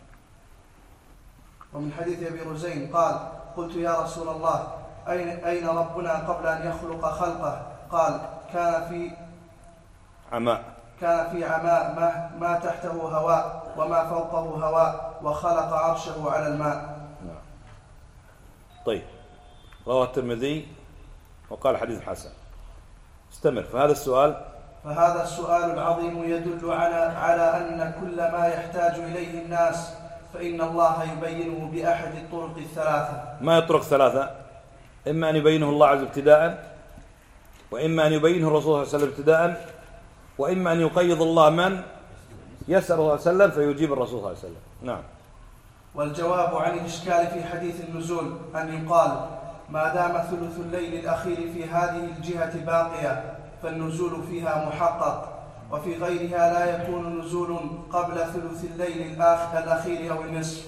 ومن حديث أبي رزين قال قلت يا رسول الله أين, أين ربنا قبل أن يخلق خلقه؟ قال كان في عماء كان في عماء ما, ما تحته هواء وما فوقه هواء وخلق عرشه على الماء. نعم. طيب، رواه الترمذي وقال حديث حسن. استمر. فهذا السؤال فهذا السؤال العظيم يدل على على أن كل ما يحتاج إليه الناس فإن الله يبينه بأحد الطرق الثلاثة. ما الطرق الثلاثة؟ إما أن يبينه الله عز ابتداء، وإما أن يبينه الرسول صلى الله عليه وسلم ابتداء، وإما أن يقيض الله من يسأل الله عليه وسلم فيجيب الرسول صلى الله عليه وسلم. نعم. والجواب عن الإشكال في حديث النزول أن يقال ما دام ثلث الليل الأخير في هذه الجهة باقية فالنزول فيها محقق، وفي غيرها لا يكون نزول قبل ثلث الليل الأخير أو النصف،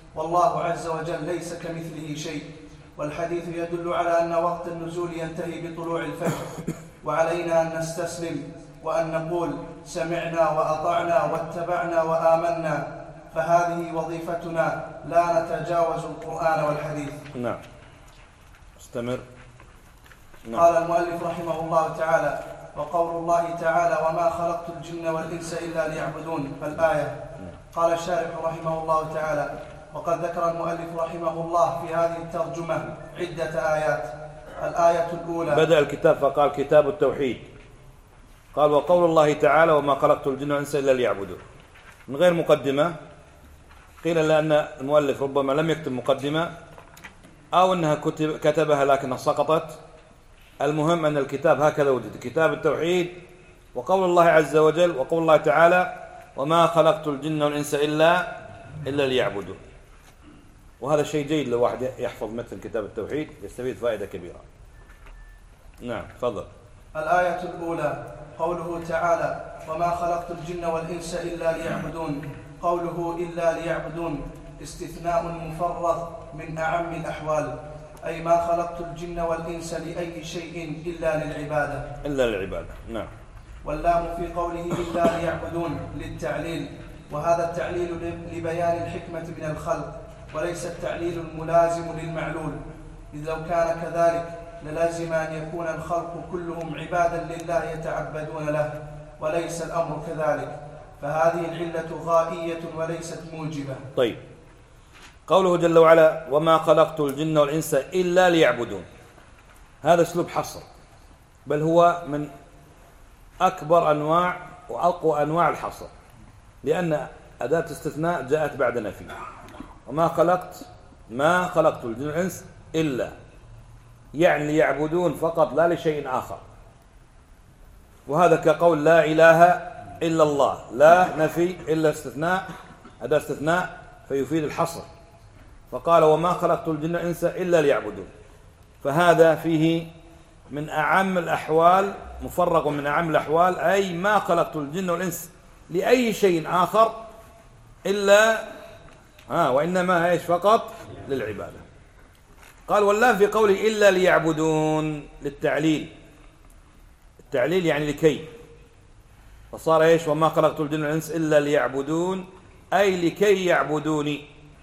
والله عز وجل ليس كمثله شيء. والحديث يدل على أن وقت النزول ينتهي بطلوع الفجر، وعلينا أن نستسلم وأن نقول سمعنا وأطعنا واتبعنا وآمنا، فهذه وظيفتنا، لا نتجاوز القرآن والحديث. نعم استمر. نعم. قال المؤلف رحمه الله تعالى: وقول الله تعالى: وما خلقت الجن والإنس إلا ليعبدون، الآية. قال الشارح رحمه الله تعالى: وقد ذكر المؤلف رحمه الله في هذه الترجمة عدة آيات. الآية الأولى، بدأ الكتاب فقال كتاب التوحيد، قال وقول الله تعالى: وما خلقت الجن والإنس إلا ليعبدون، من غير مقدمة. قيل لأن المؤلف ربما لم يكتب مقدمة أو أنها كتب كتبها لكنها سقطت. المهم أن الكتاب هكذا وجد، كتاب التوحيد، وقول الله عز وجل، وقول الله تعالى: وما خلقت الجن والإنس إلا إلا ليعبدون. وهذا شيء جيد لو واحد يحفظ مثل كتاب التوحيد، يستفيد فائدة كبيرة. نعم تفضل. الآية الأولى قوله تعالى: وما خلقت الجن والإنس إلا ليعبدون. قوله إلا ليعبدون استثناء مفرغ من أعم الأحوال، أي ما خلقت الجن والإنس لأي شيء إلا للعبادة. إلا للعبادة. نعم. واللام في قوله إلا ليعبدون للتعليل، وهذا التعليل لبيان الحكمة من الخلق، وليس التعليل الملازم للمعلول، إذ لو كان كذلك للازم أن يكون الخلق كلهم عبادا لله يتعبدون له، وليس الأمر كذلك، فهذه العلة غائية وليست موجبة. طيب، قوله جل وعلا: وما خلقت الجن والإنس إلا ليعبدون، هذا أسلوب حصر، بل هو من أكبر أنواع وأقوى أنواع الحصر، لأن أداة استثناء جاءت بعد نفي. وما خلقت ما خلقت الجن والإنس إلا، يعني ليعبدون فقط لا لشيء آخر. وهذا كقول لا إله إلا الله، لا نفي إلا استثناء، أداة استثناء فيفيد الحصر، فقال: وما خلقت الجن والإنس إلا ليعبدون. فهذا فيه من أعم الأحوال، مفرغ من أعم الأحوال، أي ما خلقت الجن والإنس لأي شيء آخر إلا ها وإنما ايش فقط للعبادة. قال: واللام في قوله إلا ليعبدون للتعليل، التعليل يعني لكي، فصار ايش؟ وما خلقت الجن والإنس إلا ليعبدون، أي لكي يعبدوني،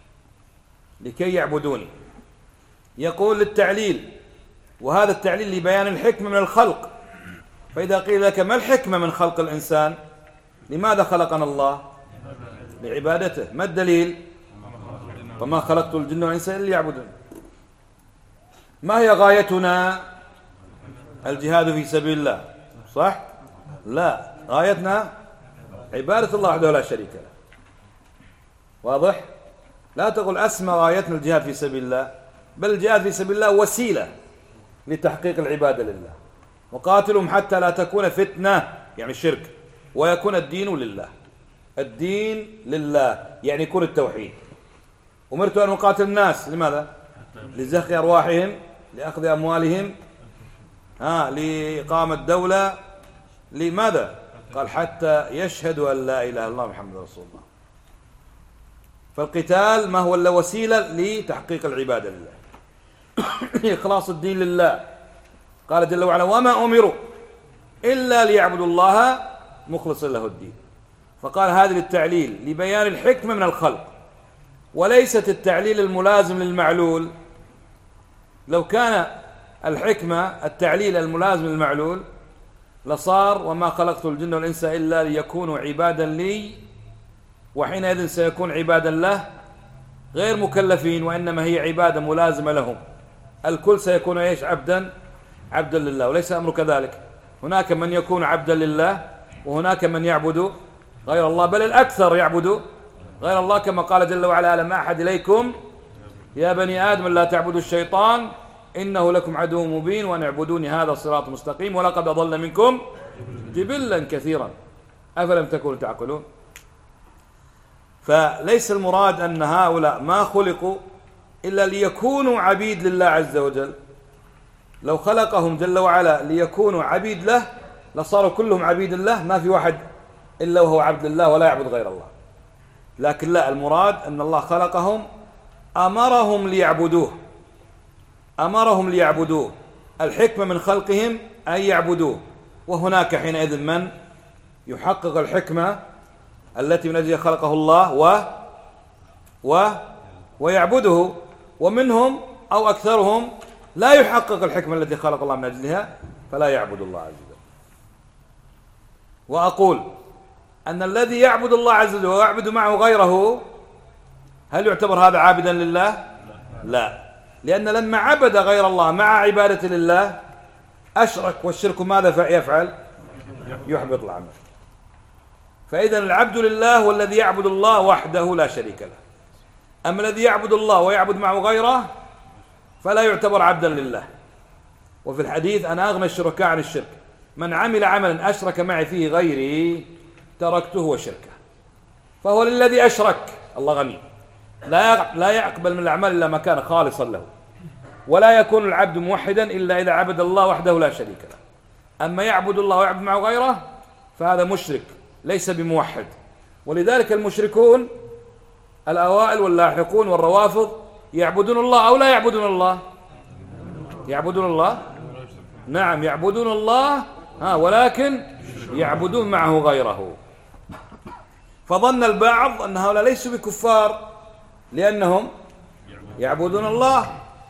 لكي يعبدوني. يقول للتعليل، وهذا التعليل لبيان الحكمة من الخلق. فإذا قيل لك ما الحكمة من خلق الإنسان؟ لماذا خلقنا الله؟ لعبادته. ما الدليل؟ وما خلقت الجن والإنس إلا ليعبدون. ما هي غايتنا؟ الجهاد في سبيل الله، صح؟ لا، غايتنا عبادة الله وحده لا شريك له. واضح؟ لا تقول أسمى غايتنا الجهاد في سبيل الله، بل الجهاد في سبيل الله وسيلة لتحقيق العبادة لله. وقاتلهم حتى لا تكون فتنة، يعني شرك، ويكون الدين لله. الدين لله يعني يكون التوحيد. أمرت أن أقاتل الناس، لماذا؟ لزخ أرواحهم، لأخذ أموالهم، ها لإقامة الدولة، لماذا؟ قال: حتى يشهدوا أن لا إله إلا الله محمد رسول الله. فالقتال ما هو إلا وسيلة لتحقيق العبادة لله، إخلاص الدين لله. قال جل وعلا: وما أمروا إلا ليعبدوا الله مخلصا له الدين. فقال هذا للتعليل لبيان الحكمة من الخلق، وليست التعليل الملازم للمعلول. لو كان الحكمة التعليل الملازم للمعلول لصار: وما خلقت الجن والإنس إلا ليكونوا عبادا لي، وحينئذ سيكون عبادا له غير مكلفين، وإنما هي عبادة ملازمة لهم. الكل سيكون ايش؟ عبدا عبدا لله. وليس الأمر كذلك، هناك من يكون عبدا لله، وهناك من يعبد غير الله، بل الأكثر يعبد غير الله، كما قال جل وعلا: ألم أحد إليكم يا بني آدم لا تعبدوا الشيطان إنه لكم عدو مبين وأن اعبدوني هذا صراط مستقيم ولقد أضل منكم جبلا كثيرا أفلم تكونوا تعقلون. فليس المراد أن هؤلاء ما خلقوا إلا ليكونوا عبيد لله عز وجل. لو خلقهم جل وعلا ليكونوا عبيد له لصاروا كلهم عبيد الله، ما في واحد إلا وهو عبد الله ولا يعبد غير الله. لكن لا، المراد أن الله خلقهم أمرهم ليعبدوه، أمرهم ليعبدوه، الحكمة من خلقهم أن يعبدوه. وهناك حينئذ من يحقق الحكمة التي من أجلها خلقه الله و و ويعبده، ومنهم أو أكثرهم لا يحقق الحكمة التي خلق الله من أجلها فلا يعبد الله عز وجل. وأقول أن الذي يعبد الله عز وجل ويعبد معه غيره هل يعتبر هذا عابدا لله؟ لا، لأن لما عبد غير الله مع عبادة لله أشرك، والشرك ماذا يفعل؟ يحبط العمل. فإذا العبد لله هو الذي يعبد الله وحده لا شريك له، أما الذي يعبد الله ويعبد معه غيره فلا يعتبر عبدا لله. وفي الحديث أنا أغنى الشركاء عن الشرك، من عمل عملا أشرك معي فيه غيري تركته وشركه. فهو للذي أشرك الله غني، لا لا يقبل من الأعمال إلا ما كان خالصا له، ولا يكون العبد موحدا إلا إذا عبد الله وحده لا شريك له. أما يعبد الله ويعبد معه غيره فهذا مشرك ليس بموحد. ولذلك المشركون الأوائل واللاحقون والروافض يعبدون الله أو لا يعبدون الله؟ يعبدون الله، نعم يعبدون الله، ها ولكن يعبدون معه غيره. فظن البعض أن هؤلاء ليسوا بكفار لأنهم يعبدون الله.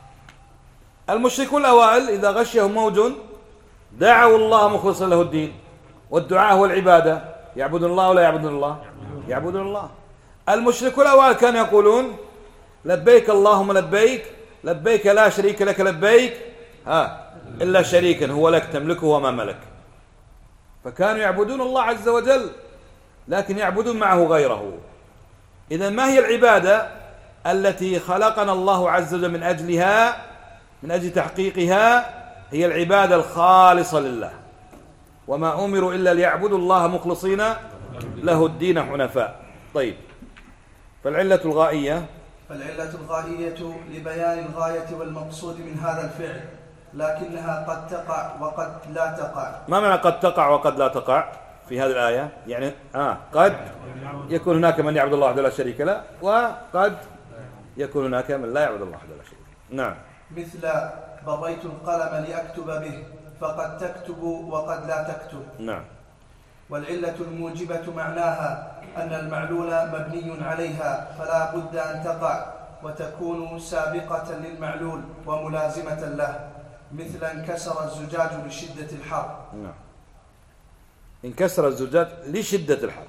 المشركون الأوائل إذا غشيهم موج دعوا الله مخلصا له الدين، والدعاء هو العبادة، يعبدون الله ولا يعبدون الله؟ يعبدون الله. المشركون الأوائل كانوا يقولون لبيك اللهم لبيك، لبيك لا شريك لك لبيك، ها إلا شريكا هو لك تملكه وما ملك. فكانوا يعبدون الله عز وجل لكن يعبدون معه غيره. إذن ما هي العبادة التي خلقنا الله عز وجل من أجلها، من أجل تحقيقها؟ هي العبادة الخالصة لله، وما أمروا إلا ليعبدوا الله مخلصين له الدين حنفاء. طيب، فالعلة الغائية فالعلة الغائية لبيان الغاية والمقصود من هذا الفعل، لكنها قد تقع وقد لا تقع. ما معنى قد تقع وقد لا تقع في هذه الآية؟ يعني آه قد يكون هناك من يعبد الله وحده لا شريك له، وقد يكون هناك من لا يعبد الله وحده لا شريك له. نعم. مثل ضريت القلم لأكتب به، فقد تكتب وقد لا تكتب. نعم. والعلة الموجبة معناها أن المعلول مبني عليها فلا بد أن تقع وتكون سابقة للمعلول وملازمة له، مثل انكسر الزجاج لشدة الحر. نعم. انكسر الزجاج لشدة الحر،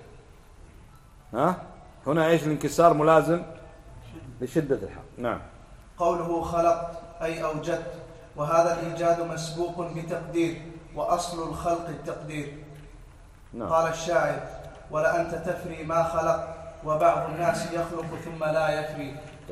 ها هنا ايش الانكسار؟ ملازم لشدة الحر. نعم. قوله خلقت أي أوجدت، وهذا الإيجاد مسبوق بتقدير، وأصل الخلق التقدير. نعم. قال الشاعر: ولأنت تفري ما خلق، وبعض الناس يخلق ثم لا يفري.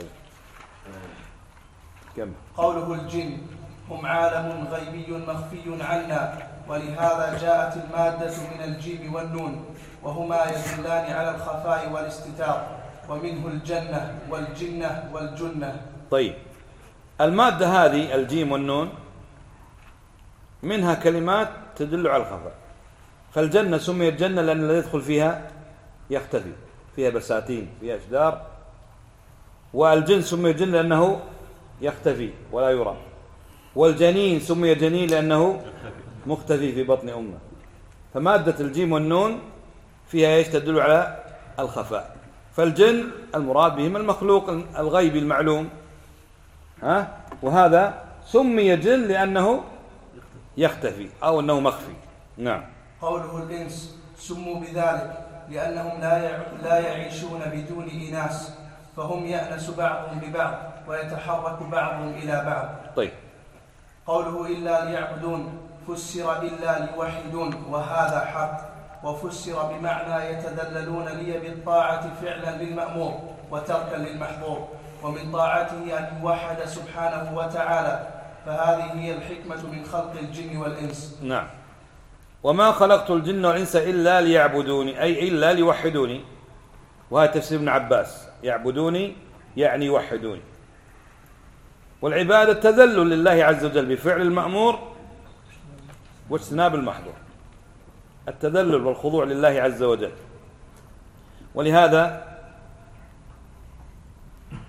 كم. قوله الجن هم عالم غيبي مخفي عنا، ولهذا جاءت المادة من الجيم والنون، وهما يدلان على الخفاء والاستتار، ومنه الجنة والجنة والجنة. طيب، المادة هذه الجيم والنون منها كلمات تدل على الخفاء. فالجنة سميت جنة لأن الذي يدخل فيها يختفي، فيها بساتين، فيها أشجار. والجن سمي جن لأنه يختفي ولا يرى. والجنين سمي جنين لأنه مختفي في بطن أمه. فمادة الجيم والنون فيها ايش؟ تدل على الخفاء. فالجن المراد بهم المخلوق الغيبي المعلوم، ها وهذا سمي جن لأنه يختفي أو أنه مخفي. نعم. قوله الإنس سموا بذلك لأنهم لا يعيشون بدون إناس، فهم يأنس بعضهم ببعض ويتحرك بعضهم إلى بعض. طيب. قوله إلا ليعبدون فسر إلا ليوحدون، وهذا حق، وفسر بمعنى يتذللون لي بالطاعة فعلا للمأمور وتركا للمحظور، ومن طاعته أن يوحد سبحانه وتعالى، فهذه هي الحكمة من خلق الجن والإنس. نعم. وما خلقت الجن والإنس إلا ليعبدوني، أي إلا ليوحدوني. وهذا تفسير ابن عباس، يعبدوني يعني يوحدوني. والعبادة تذلل لله عز وجل بفعل المأمور واجتناب المحظور، التذلل والخضوع لله عز وجل. ولهذا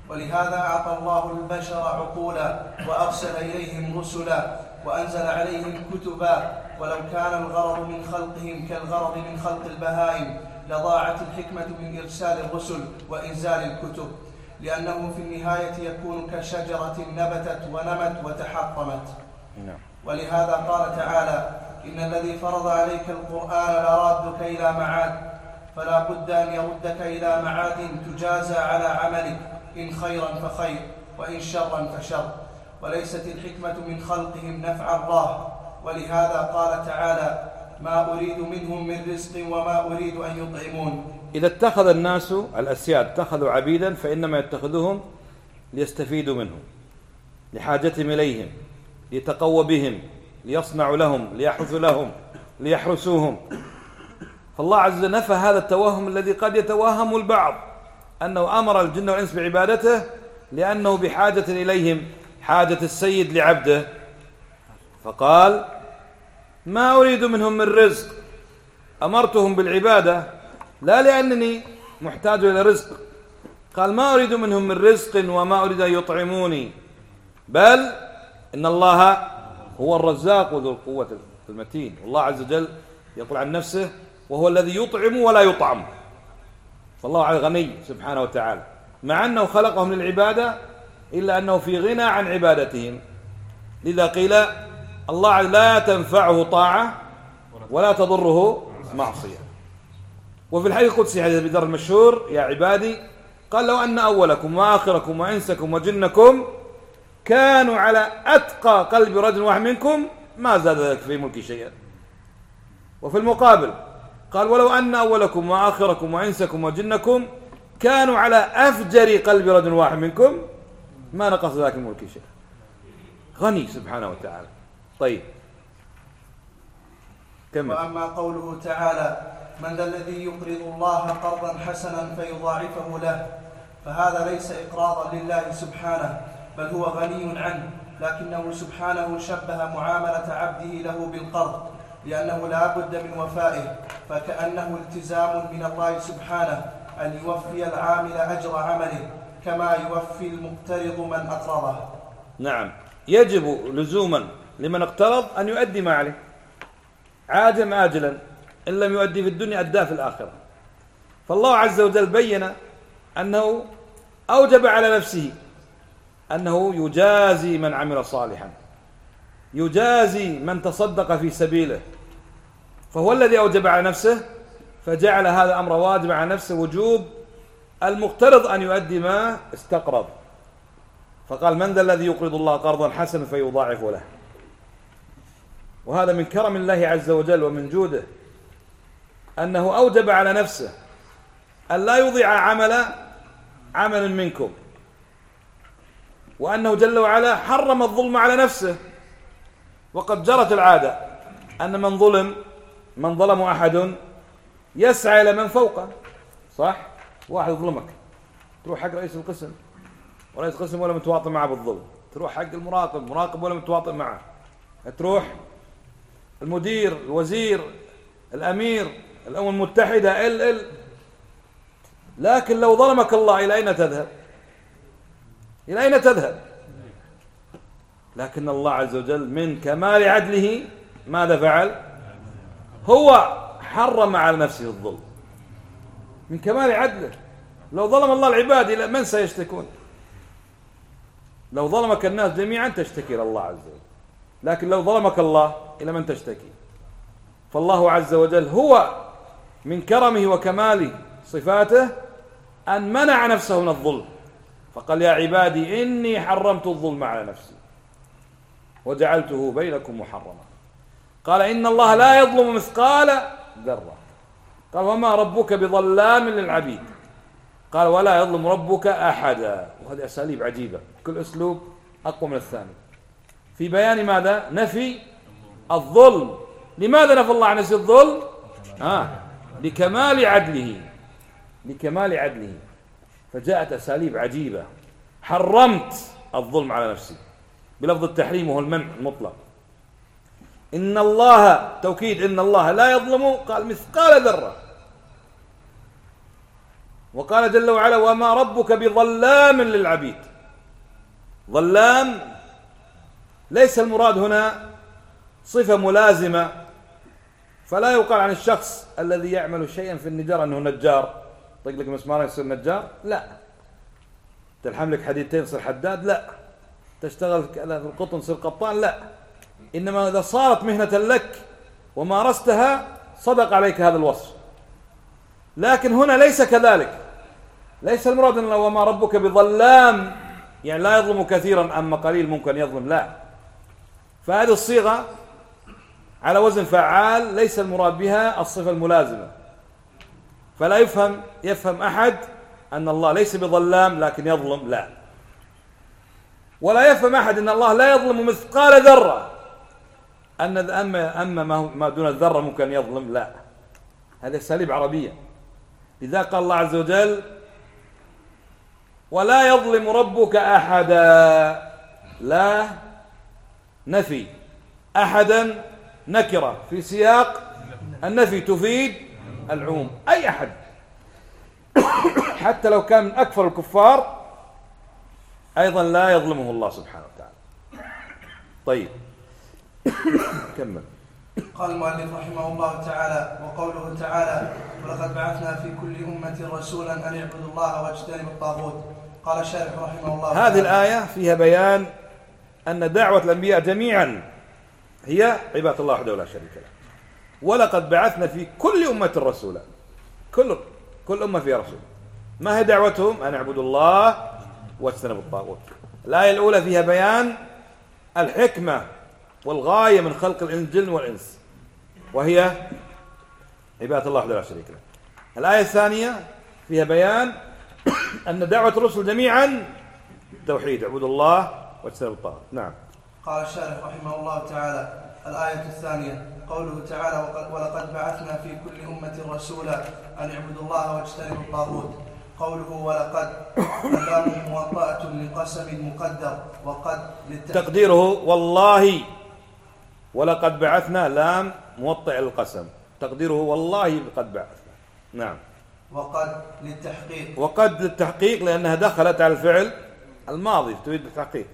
ولهذا أعطى الله البشر عقولا وأرسل إليهم رسلا وأنزل عليهم كتبا، ولو كان الغرض من خلقهم كالغرض من خلق البهائم لضاعت الحكمة من إرسال الرسل وإنزال الكتب، لأنه في النهاية يكون كشجرة نبتت ونمت وتحطمت. ولهذا قال تعالى: إن الذي فرض عليك القرآن لرادك إلى معاد، فلا بد أن يردك إلى معاد تجازى على عملك، إن خيرا فخير وإن شرا فشر، وليست الحكمة من خلقهم نفع الله. ولهذا قال تعالى: ما أريد منهم من رزق وما أريد أن يطعمون. إذا اتخذ الناس الأسياد اتخذوا عبيدا فإنما يتخذوهم ليستفيدوا منهم، لحاجتهم إليهم، ليتقوى بهم، ليصنعوا لهم، ليحرثوا لهم، ليحرسوهم. فالله عز وجل نفى هذا التوهم الذي قد يتوهم البعض، أنه أمر الجن والإنس بعبادته لأنه بحاجة إليهم حاجة السيد لعبده، فقال: ما أريد منهم من رزق. أمرتهم بالعبادة لا لأنني محتاج إلى رزق، قال: ما أريد منهم من رزق وما أريد أن يطعموني، بل إن الله هو الرزاق ذو القوة المتين. والله عز وجل يقول عن نفسه: وهو الذي يطعم ولا يطعم. فالله على غني سبحانه وتعالى، مع أنه خلقهم للعبادة إلا أنه في غنى عن عبادتهم. لذا قيل الله لا تنفعه طاعة ولا تضره معصية. وفي الحديث القدسي حديث أبي ذر المشهور: يا عبادي، قال: لو أن أولكم وآخركم وإنسكم وجنكم كانوا على أتقى قلب رجل واحد منكم ما زاد ذلك في ملكي شيئا. وفي المقابل قال: ولو أن أولكم وآخركم وإنسكم وجنكم كانوا على أفجر قلب رجل واحد منكم ما نقص ذلك من ملكي شيئا. غني سبحانه وتعالى. طيب كمل. وأما قوله تعالى: من ذا الذي يقرض الله قرضا حسنا فيضاعفه له، فهذا ليس إقراضا لله سبحانه، بل هو غني عنه، لكنه سبحانه شبه معاملة عبده له بالقرض لأنه لا بد من وفائه، فكأنه التزام من الله سبحانه أن يوفي العامل أجر عمله كما يوفي المقترض من أقرضه. نعم، يجب لزوما لمن اقترض أن يؤدي ما عليه عاجلا آجلا، إن لم يؤدي في الدنيا أداه في الآخرة. فالله عز وجل بين أنه أوجب على نفسه أنه يجازي من عمل صالحا، يجازي من تصدق في سبيله، فهو الذي أوجب على نفسه، فجعل هذا الأمر واجب على نفسه، وجوب المقترض أن يؤدي ما استقرض. فقال: من ذا الذي يقرض الله قرضا حسنا فيضاعف له. وهذا من كرم الله عز وجل ومن جوده أنه أوجب على نفسه أن لا يضيع عمل عمل منكم، وأنه جل وعلا حرم الظلم على نفسه. وقد جرت العادة أن من ظلم من ظلم أحد يسعى إلى من فوقه، صح؟ واحد ظلمك تروح حق رئيس القسم، ورئيس القسم ولا متواطئ معه بالظلم، تروح حق المراقب، مراقب ولا متواطئ معه، تروح المدير، الوزير، الأمير، الأمم المتحدة، ال ال لكن لو ظلمك الله إلى أين تذهب؟ إلى أين تذهب؟ لكن الله عز وجل من كمال عدله ماذا فعل؟ هو حرم على نفسه الظلم من كمال عدله. لو ظلم الله العباد إلى من سيشتكون؟ لو ظلمك الناس جميعا تشتكي إلى الله عز وجل، لكن لو ظلمك الله إلى من تشتكي؟ فالله عز وجل هو من كرمه وكمال صفاته أن منع نفسه من الظلم، فقال: يا عبادي إني حرمت الظلم على نفسي وجعلته بينكم محرما. قال: إن الله لا يظلم مثقال ذرة. قال: وما ربك بظلام للعبيد. قال: ولا يظلم ربك أحدا. وهذه أساليب عجيبة، كل أسلوب أقوى من الثاني في بيان ماذا؟ نفي الظلم. لماذا نفى الله عن نفي الظلم؟ آه لكمال عدله، لكمال عدله. فجاءت أساليب عجيبة. حرمت الظلم على نفسي بلفظ التحريم وهو المنع المطلق. إن الله توكيد، إن الله لا يظلم، قال مثقال ذرة. وقال جل وعلا وما ربك بظلام للعبيد. ظلام ليس المراد هنا صفة ملازمة، فلا يقال عن الشخص الذي يعمل شيئا في النجار أنه نجار، طيق لك مسمارين يصير نجار، لا. تلحم لك حديدتين تصير حداد، لا. تشتغل في القطن تصير قطان، لا. إنما إذا صارت مهنة لك ومارستها صدق عليك هذا الوصف. لكن هنا ليس كذلك، ليس المراد أن وما ربك بظلام يعني لا يظلم كثيرا أما قليل ممكن يظلم، لا. فهذه الصيغة على وزن فعال ليس المراد بها الصفة الملازمة، فلا يفهم يفهم أحد أن الله ليس بظلام لكن يظلم، لا. ولا يفهم أحد أن الله لا يظلم مثقال ذرة، أن أما أما ما دون الذرة ممكن يظلم، لا. هذه أساليب عربية. لذا قال الله عز وجل ولا يظلم ربك أحدا، لا نفي، أحدا نكرة في سياق النفي تفيد العموم، أي أحد حتى لو كان من أكثر الكفار أيضا لا يظلمه الله سبحانه وتعالى. طيب كمل. قال المؤلف رحمه الله تعالى وقوله تعالى ولقد بعثنا في كل أمة رسولا أن اعبدوا الله واجتنبوا الطاغوت. قال الشارح رحمه الله تعالى هذه الآية فيها بيان أن دعوة الأنبياء جميعا هي عبادة الله وحده لا شريك له. ولقد بعثنا في كل أمة رسولا، كل كل أمة فيها رسول. ما هي دعوتهم؟ أن اعبدوا الله واجتنبوا الطاغوت. الآية الأولى فيها بيان الحكمة والغاية من خلق الجن والإنس، وهي عبادة الله وحده لا شريك له. الآية الثانية فيها بيان أن دعوة الرسل جميعا توحيد، اعبدوا الله واجتنبوا الطاغوت. نعم. قال الشارح رحمه الله تعالى الآية الثانية قوله تعالى ولقد بعثنا في كل أمة رسولا أن اعبدوا الله واجتنبوا الطاغوت. قوله ولقد اللام موطأة لقسم مقدر، وقد تقديره والله، ولقد بعثنا لام موطئ القسم، تقديره والله قد بعثنا. نعم. وقد للتحقيق، وقد للتحقيق لأنها دخلت على الفعل الماضي تريد التحقيق.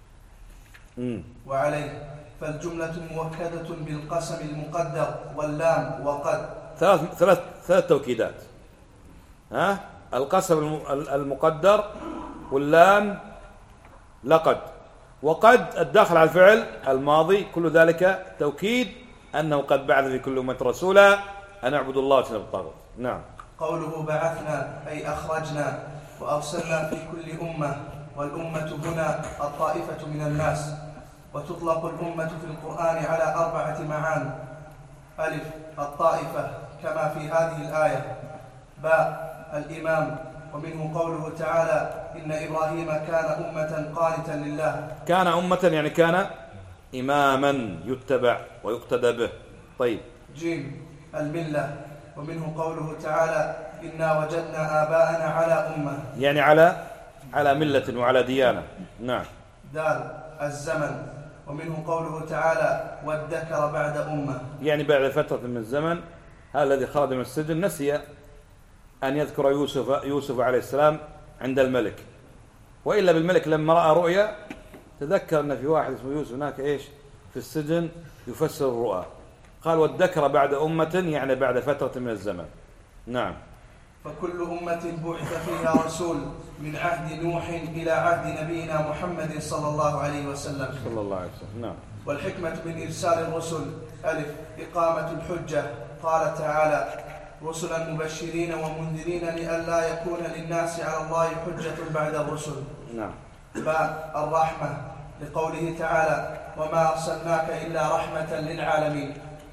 مم. وعليه فالجملة مؤكدة بالقسم المقدر واللام وقد. ثلاث ثلاث ثلاث توكيدات. ها؟ القسم المقدر واللام لقد وقد الداخل على الفعل الماضي، كل ذلك توكيد أنه قد بعث في كل أمة رسولا أن اعبدوا الله واجتنبوا الطاغوت. نعم. قوله بعثنا أي أخرجنا وأرسلنا في كل أمة، والأمة هنا الطائفة من الناس. وتطلق الأمة في القرآن على أربعة معان: ألف الطائفة كما في هذه الآية، باء الإمام، ومنه قوله تعالى إن إبراهيم كان أمة قانتا لله. كان أمة يعني كان إماما يتبع ويقتدى به. طيب. جيم الملة، ومنه قوله تعالى إنا وجدنا آباءنا على أمة، يعني على على ملة وعلى ديانة. نعم. دال الزمن، ومنه قوله تعالى وادكر بعد أمة، يعني بعد فترة من الزمن. هذا الذي خرج من السجن نسي أن يذكر يوسف يوسف عليه السلام عند الملك، وإلا بالملك لما رأى رؤيا تذكر أن في واحد اسمه يوسف هناك إيش في السجن يفسر الرؤى، قال وادكر بعد أمة يعني بعد فترة من الزمن. نعم. فكل أمة بعث فيها رسول من عهد نوح إلى عهد نبينا محمد صلى الله عليه وسلم. صلى الله عليه وسلم. نعم. والحكمة من إرسال الرسل: ألف إقامة الحجة، قال تعالى رسلا مبشرين ومنذرين لئلا يكون للناس على الله حجة بعد الرسل. نعم. باء الرحمة لقوله تعالى وما أرسلناك إلا رحمة للعالمين.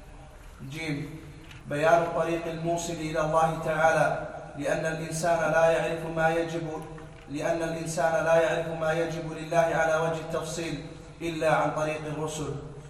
جيم بيان الطريق الموصل إلى الله تعالى، لأن الإنسان لا يعرف ما يجب لأن الإنسان لا يعرف ما يجب لله على وجه التفصيل إلا عن طريق الرسل.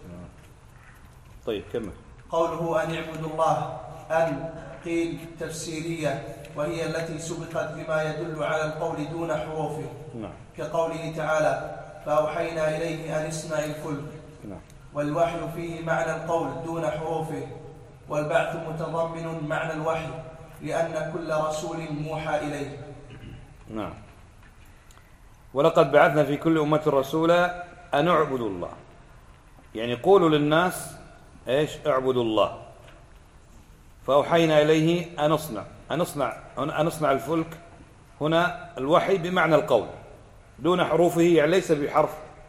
طيب كمل. قوله أن اعبدوا الله، أن قيل تفسيرية، وهي التي سبقت بما يدل على القول دون حروفه. نعم. كقوله تعالى فأوحينا إليه أن اصنع الفلك. نعم. والوحي فيه معنى القول دون حروفه، والبعث متضمن معنى الوحي، لأن كل رسول موحى إليه. نعم. ولقد بعثنا في كل أمة رسولا أن اعبدوا الله، يعني قولوا للناس إيش؟ اعبدوا الله. فأوحينا إليه أن نصنع أن نصنع أن نصنع الفلك. هنا الوحي بمعنى القول دون حروفه، يعني ليس بحرف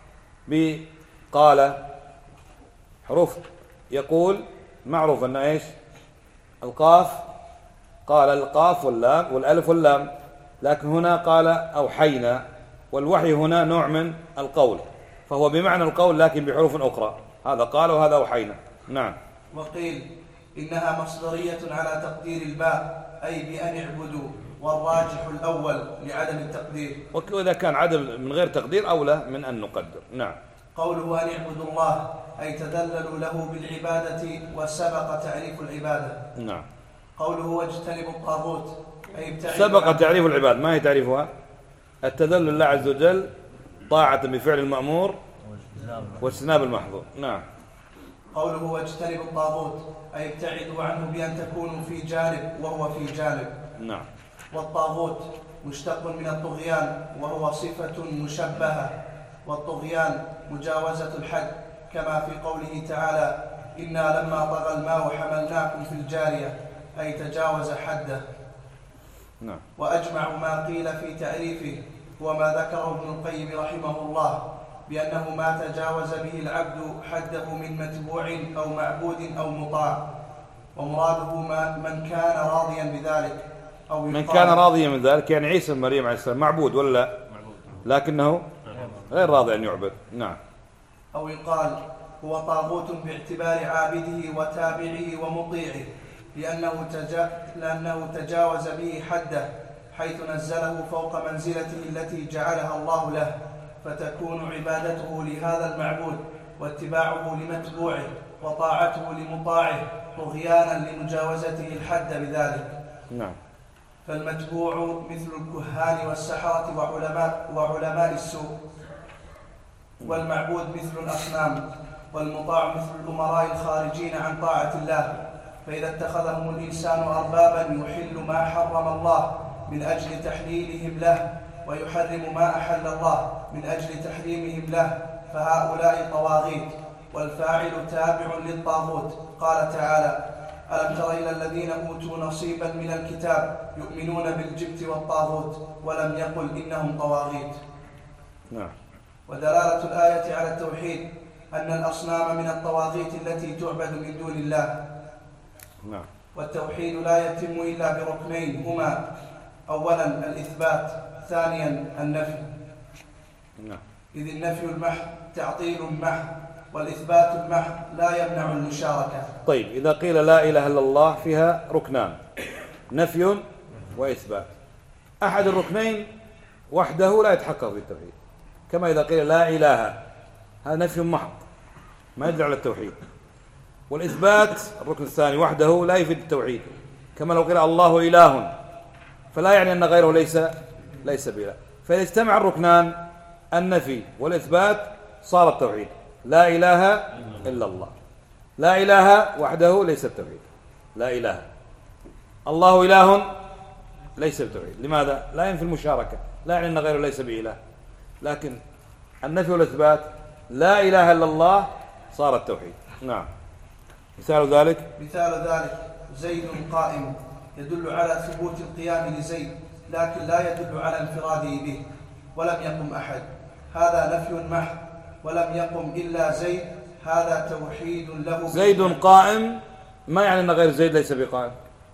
بقال. حروف يقول معروف أن إيش؟ القاف، قال القاف واللام والألف واللام، لكن هنا قال أوحينا، والوحي هنا نوع من القول، فهو بمعنى القول لكن بحروف أخرى. هذا قال وهذا أوحينا. نعم. وقيل إنها مصدرية على تقدير الباء، أي بأن اعبدوا، والراجح الأول لعدم التقدير. وإذا كان عدم من غير تقدير أولى من أن نقدر. نعم. قوله أن اعبدوا الله أي تذللوا له بالعبادة، وسبق تعريف العبادة. نعم. قوله واجتنبوا الطاغوت أي ابتعدوا. سبق تعريف العبادة. ما هي تعريفها؟ التذلل لله عز وجل طاعة بفعل المأمور واجتناب المحظور. نعم. قوله واجتنبوا الطاغوت أي ابتعدوا عنه بأن تكونوا في جانب وهو في جانب. نعم. والطاغوت مشتق من الطغيان، وهو صفة مشبهة، والطغيان مجاوزة الحد، كما في قوله تعالى إنا لما طغى الماء حملناكم في الجارية، أي تجاوز حده. نعم. وأجمع ما قيل في تعريفه وما ذكره ابن القيم رحمه الله بأنه ما تجاوز به العبد حده من متبوع أو معبود أو مطاع، ومراده من كان راضيا بذلك أو من كان راضيا من ذلك، يعني عيسى بن مريم عليه السلام معبود ولا لكنه غير راضي أن يعبد. نعم. أو يقال هو طاغوت باعتبار عابده وتابعه ومطيعه، لأنه, تجا... لأنه تجاوز به حده، حيث نزله فوق منزلته التي جعلها الله له، فتكون عبادته لهذا المعبود واتباعه لمتبوعه وطاعته لمطاعه طغيانا لمجاوزته الحد بذلك. نعم. فالمتبوع مثل الكهان والسحرة وعلماء, وعلماء السوء، والمعبود مثل الأصنام، والمطاع مثل الأمراء الخارجين عن طاعة الله. فإذا اتخذهم الإنسان أربابا يحل ما حرم الله من أجل تحليلهم له، ويحرم ما أحل الله من أجل تحريمهم له، فهؤلاء طواغيت، والفاعل تابع للطاغوت. قال تعالى ألم تر إلى الذين أوتوا نصيبا من الكتاب يؤمنون بالجبت والطاغوت، ولم يقل إنهم طواغيت. نعم. ودلالة الآية على التوحيد أن الأصنام من الطواغيت التي تعبد من دون الله. نعم. والتوحيد لا يتم إلا بركنين هما أولا الإثبات، ثانيا النفي. نعم. إذ النفي المحض تعطيل محض، والإثبات المحض لا يمنع المشاركة. طيب، إذا قيل لا إله إلا الله فيها ركنان، نفي وإثبات. أحد الركنين وحده لا يتحقق في التوحيد، كما إذا قيل لا إله، هذا نفي محض ما يدل على التوحيد. والإثبات الركن الثاني وحده لا يفيد التوحيد، كما لو قيل الله إله، فلا يعني أن غيره ليس ليس بإله. فإذا اجتمع الركنان النفي والإثبات صار التوحيد. لا إله إلا الله، لا إله وحده ليس التوحيد، لا إله. الله إله ليس التوحيد. لماذا؟ لا ينفي المشاركة، لا يعني أن غيره ليس بإله. لكن النفي والإثبات لا إله إلا الله صار التوحيد. نعم. مثال ذلك مثال ذلك زيد قائم، يدل على ثبوت القيام لزيد، لكن لا يدل على انفراده به. ولم يقم أحد، هذا نفي محض. ولم يقم إلا زيد، هذا توحيد له. زيد قائم ما يعني أن غير زيد ليس بقائم.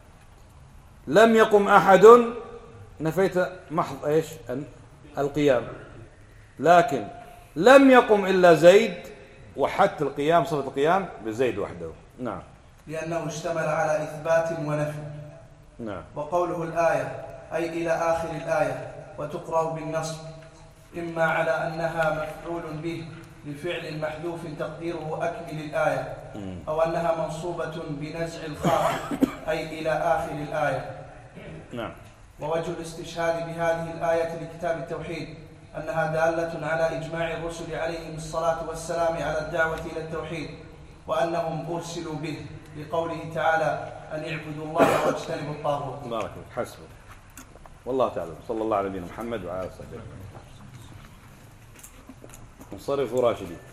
لم يقم أحد نفيت محض إيش؟ القيام. لكن لم يقم إلا زيد، وحدت القيام صفة القيام بزيد وحده. نعم. لأنه اشتمل على إثبات ونفي. نعم. وقوله الآية أي إلى آخر الآية، وتقرأ بالنصب، إما على أنها مفعول به لفعل محذوف تقديره أكمل الآية، أو أنها منصوبة بنزع الخاء أي إلى آخر الآية. نعم. ووجه الاستشهاد بهذه الآية لكتاب التوحيد أنها دالة على إجماع الرسل عليهم الصلاة والسلام على الدعوة إلى التوحيد، وأنهم أرسلوا به، لقوله تعالى أن اعبدوا الله واجتنبوا الطاغوت. بارك الله، حسبه. والله تعالى. صلى الله على نبينا محمد وعلى آله وصحبه. انصرفوا راشدين.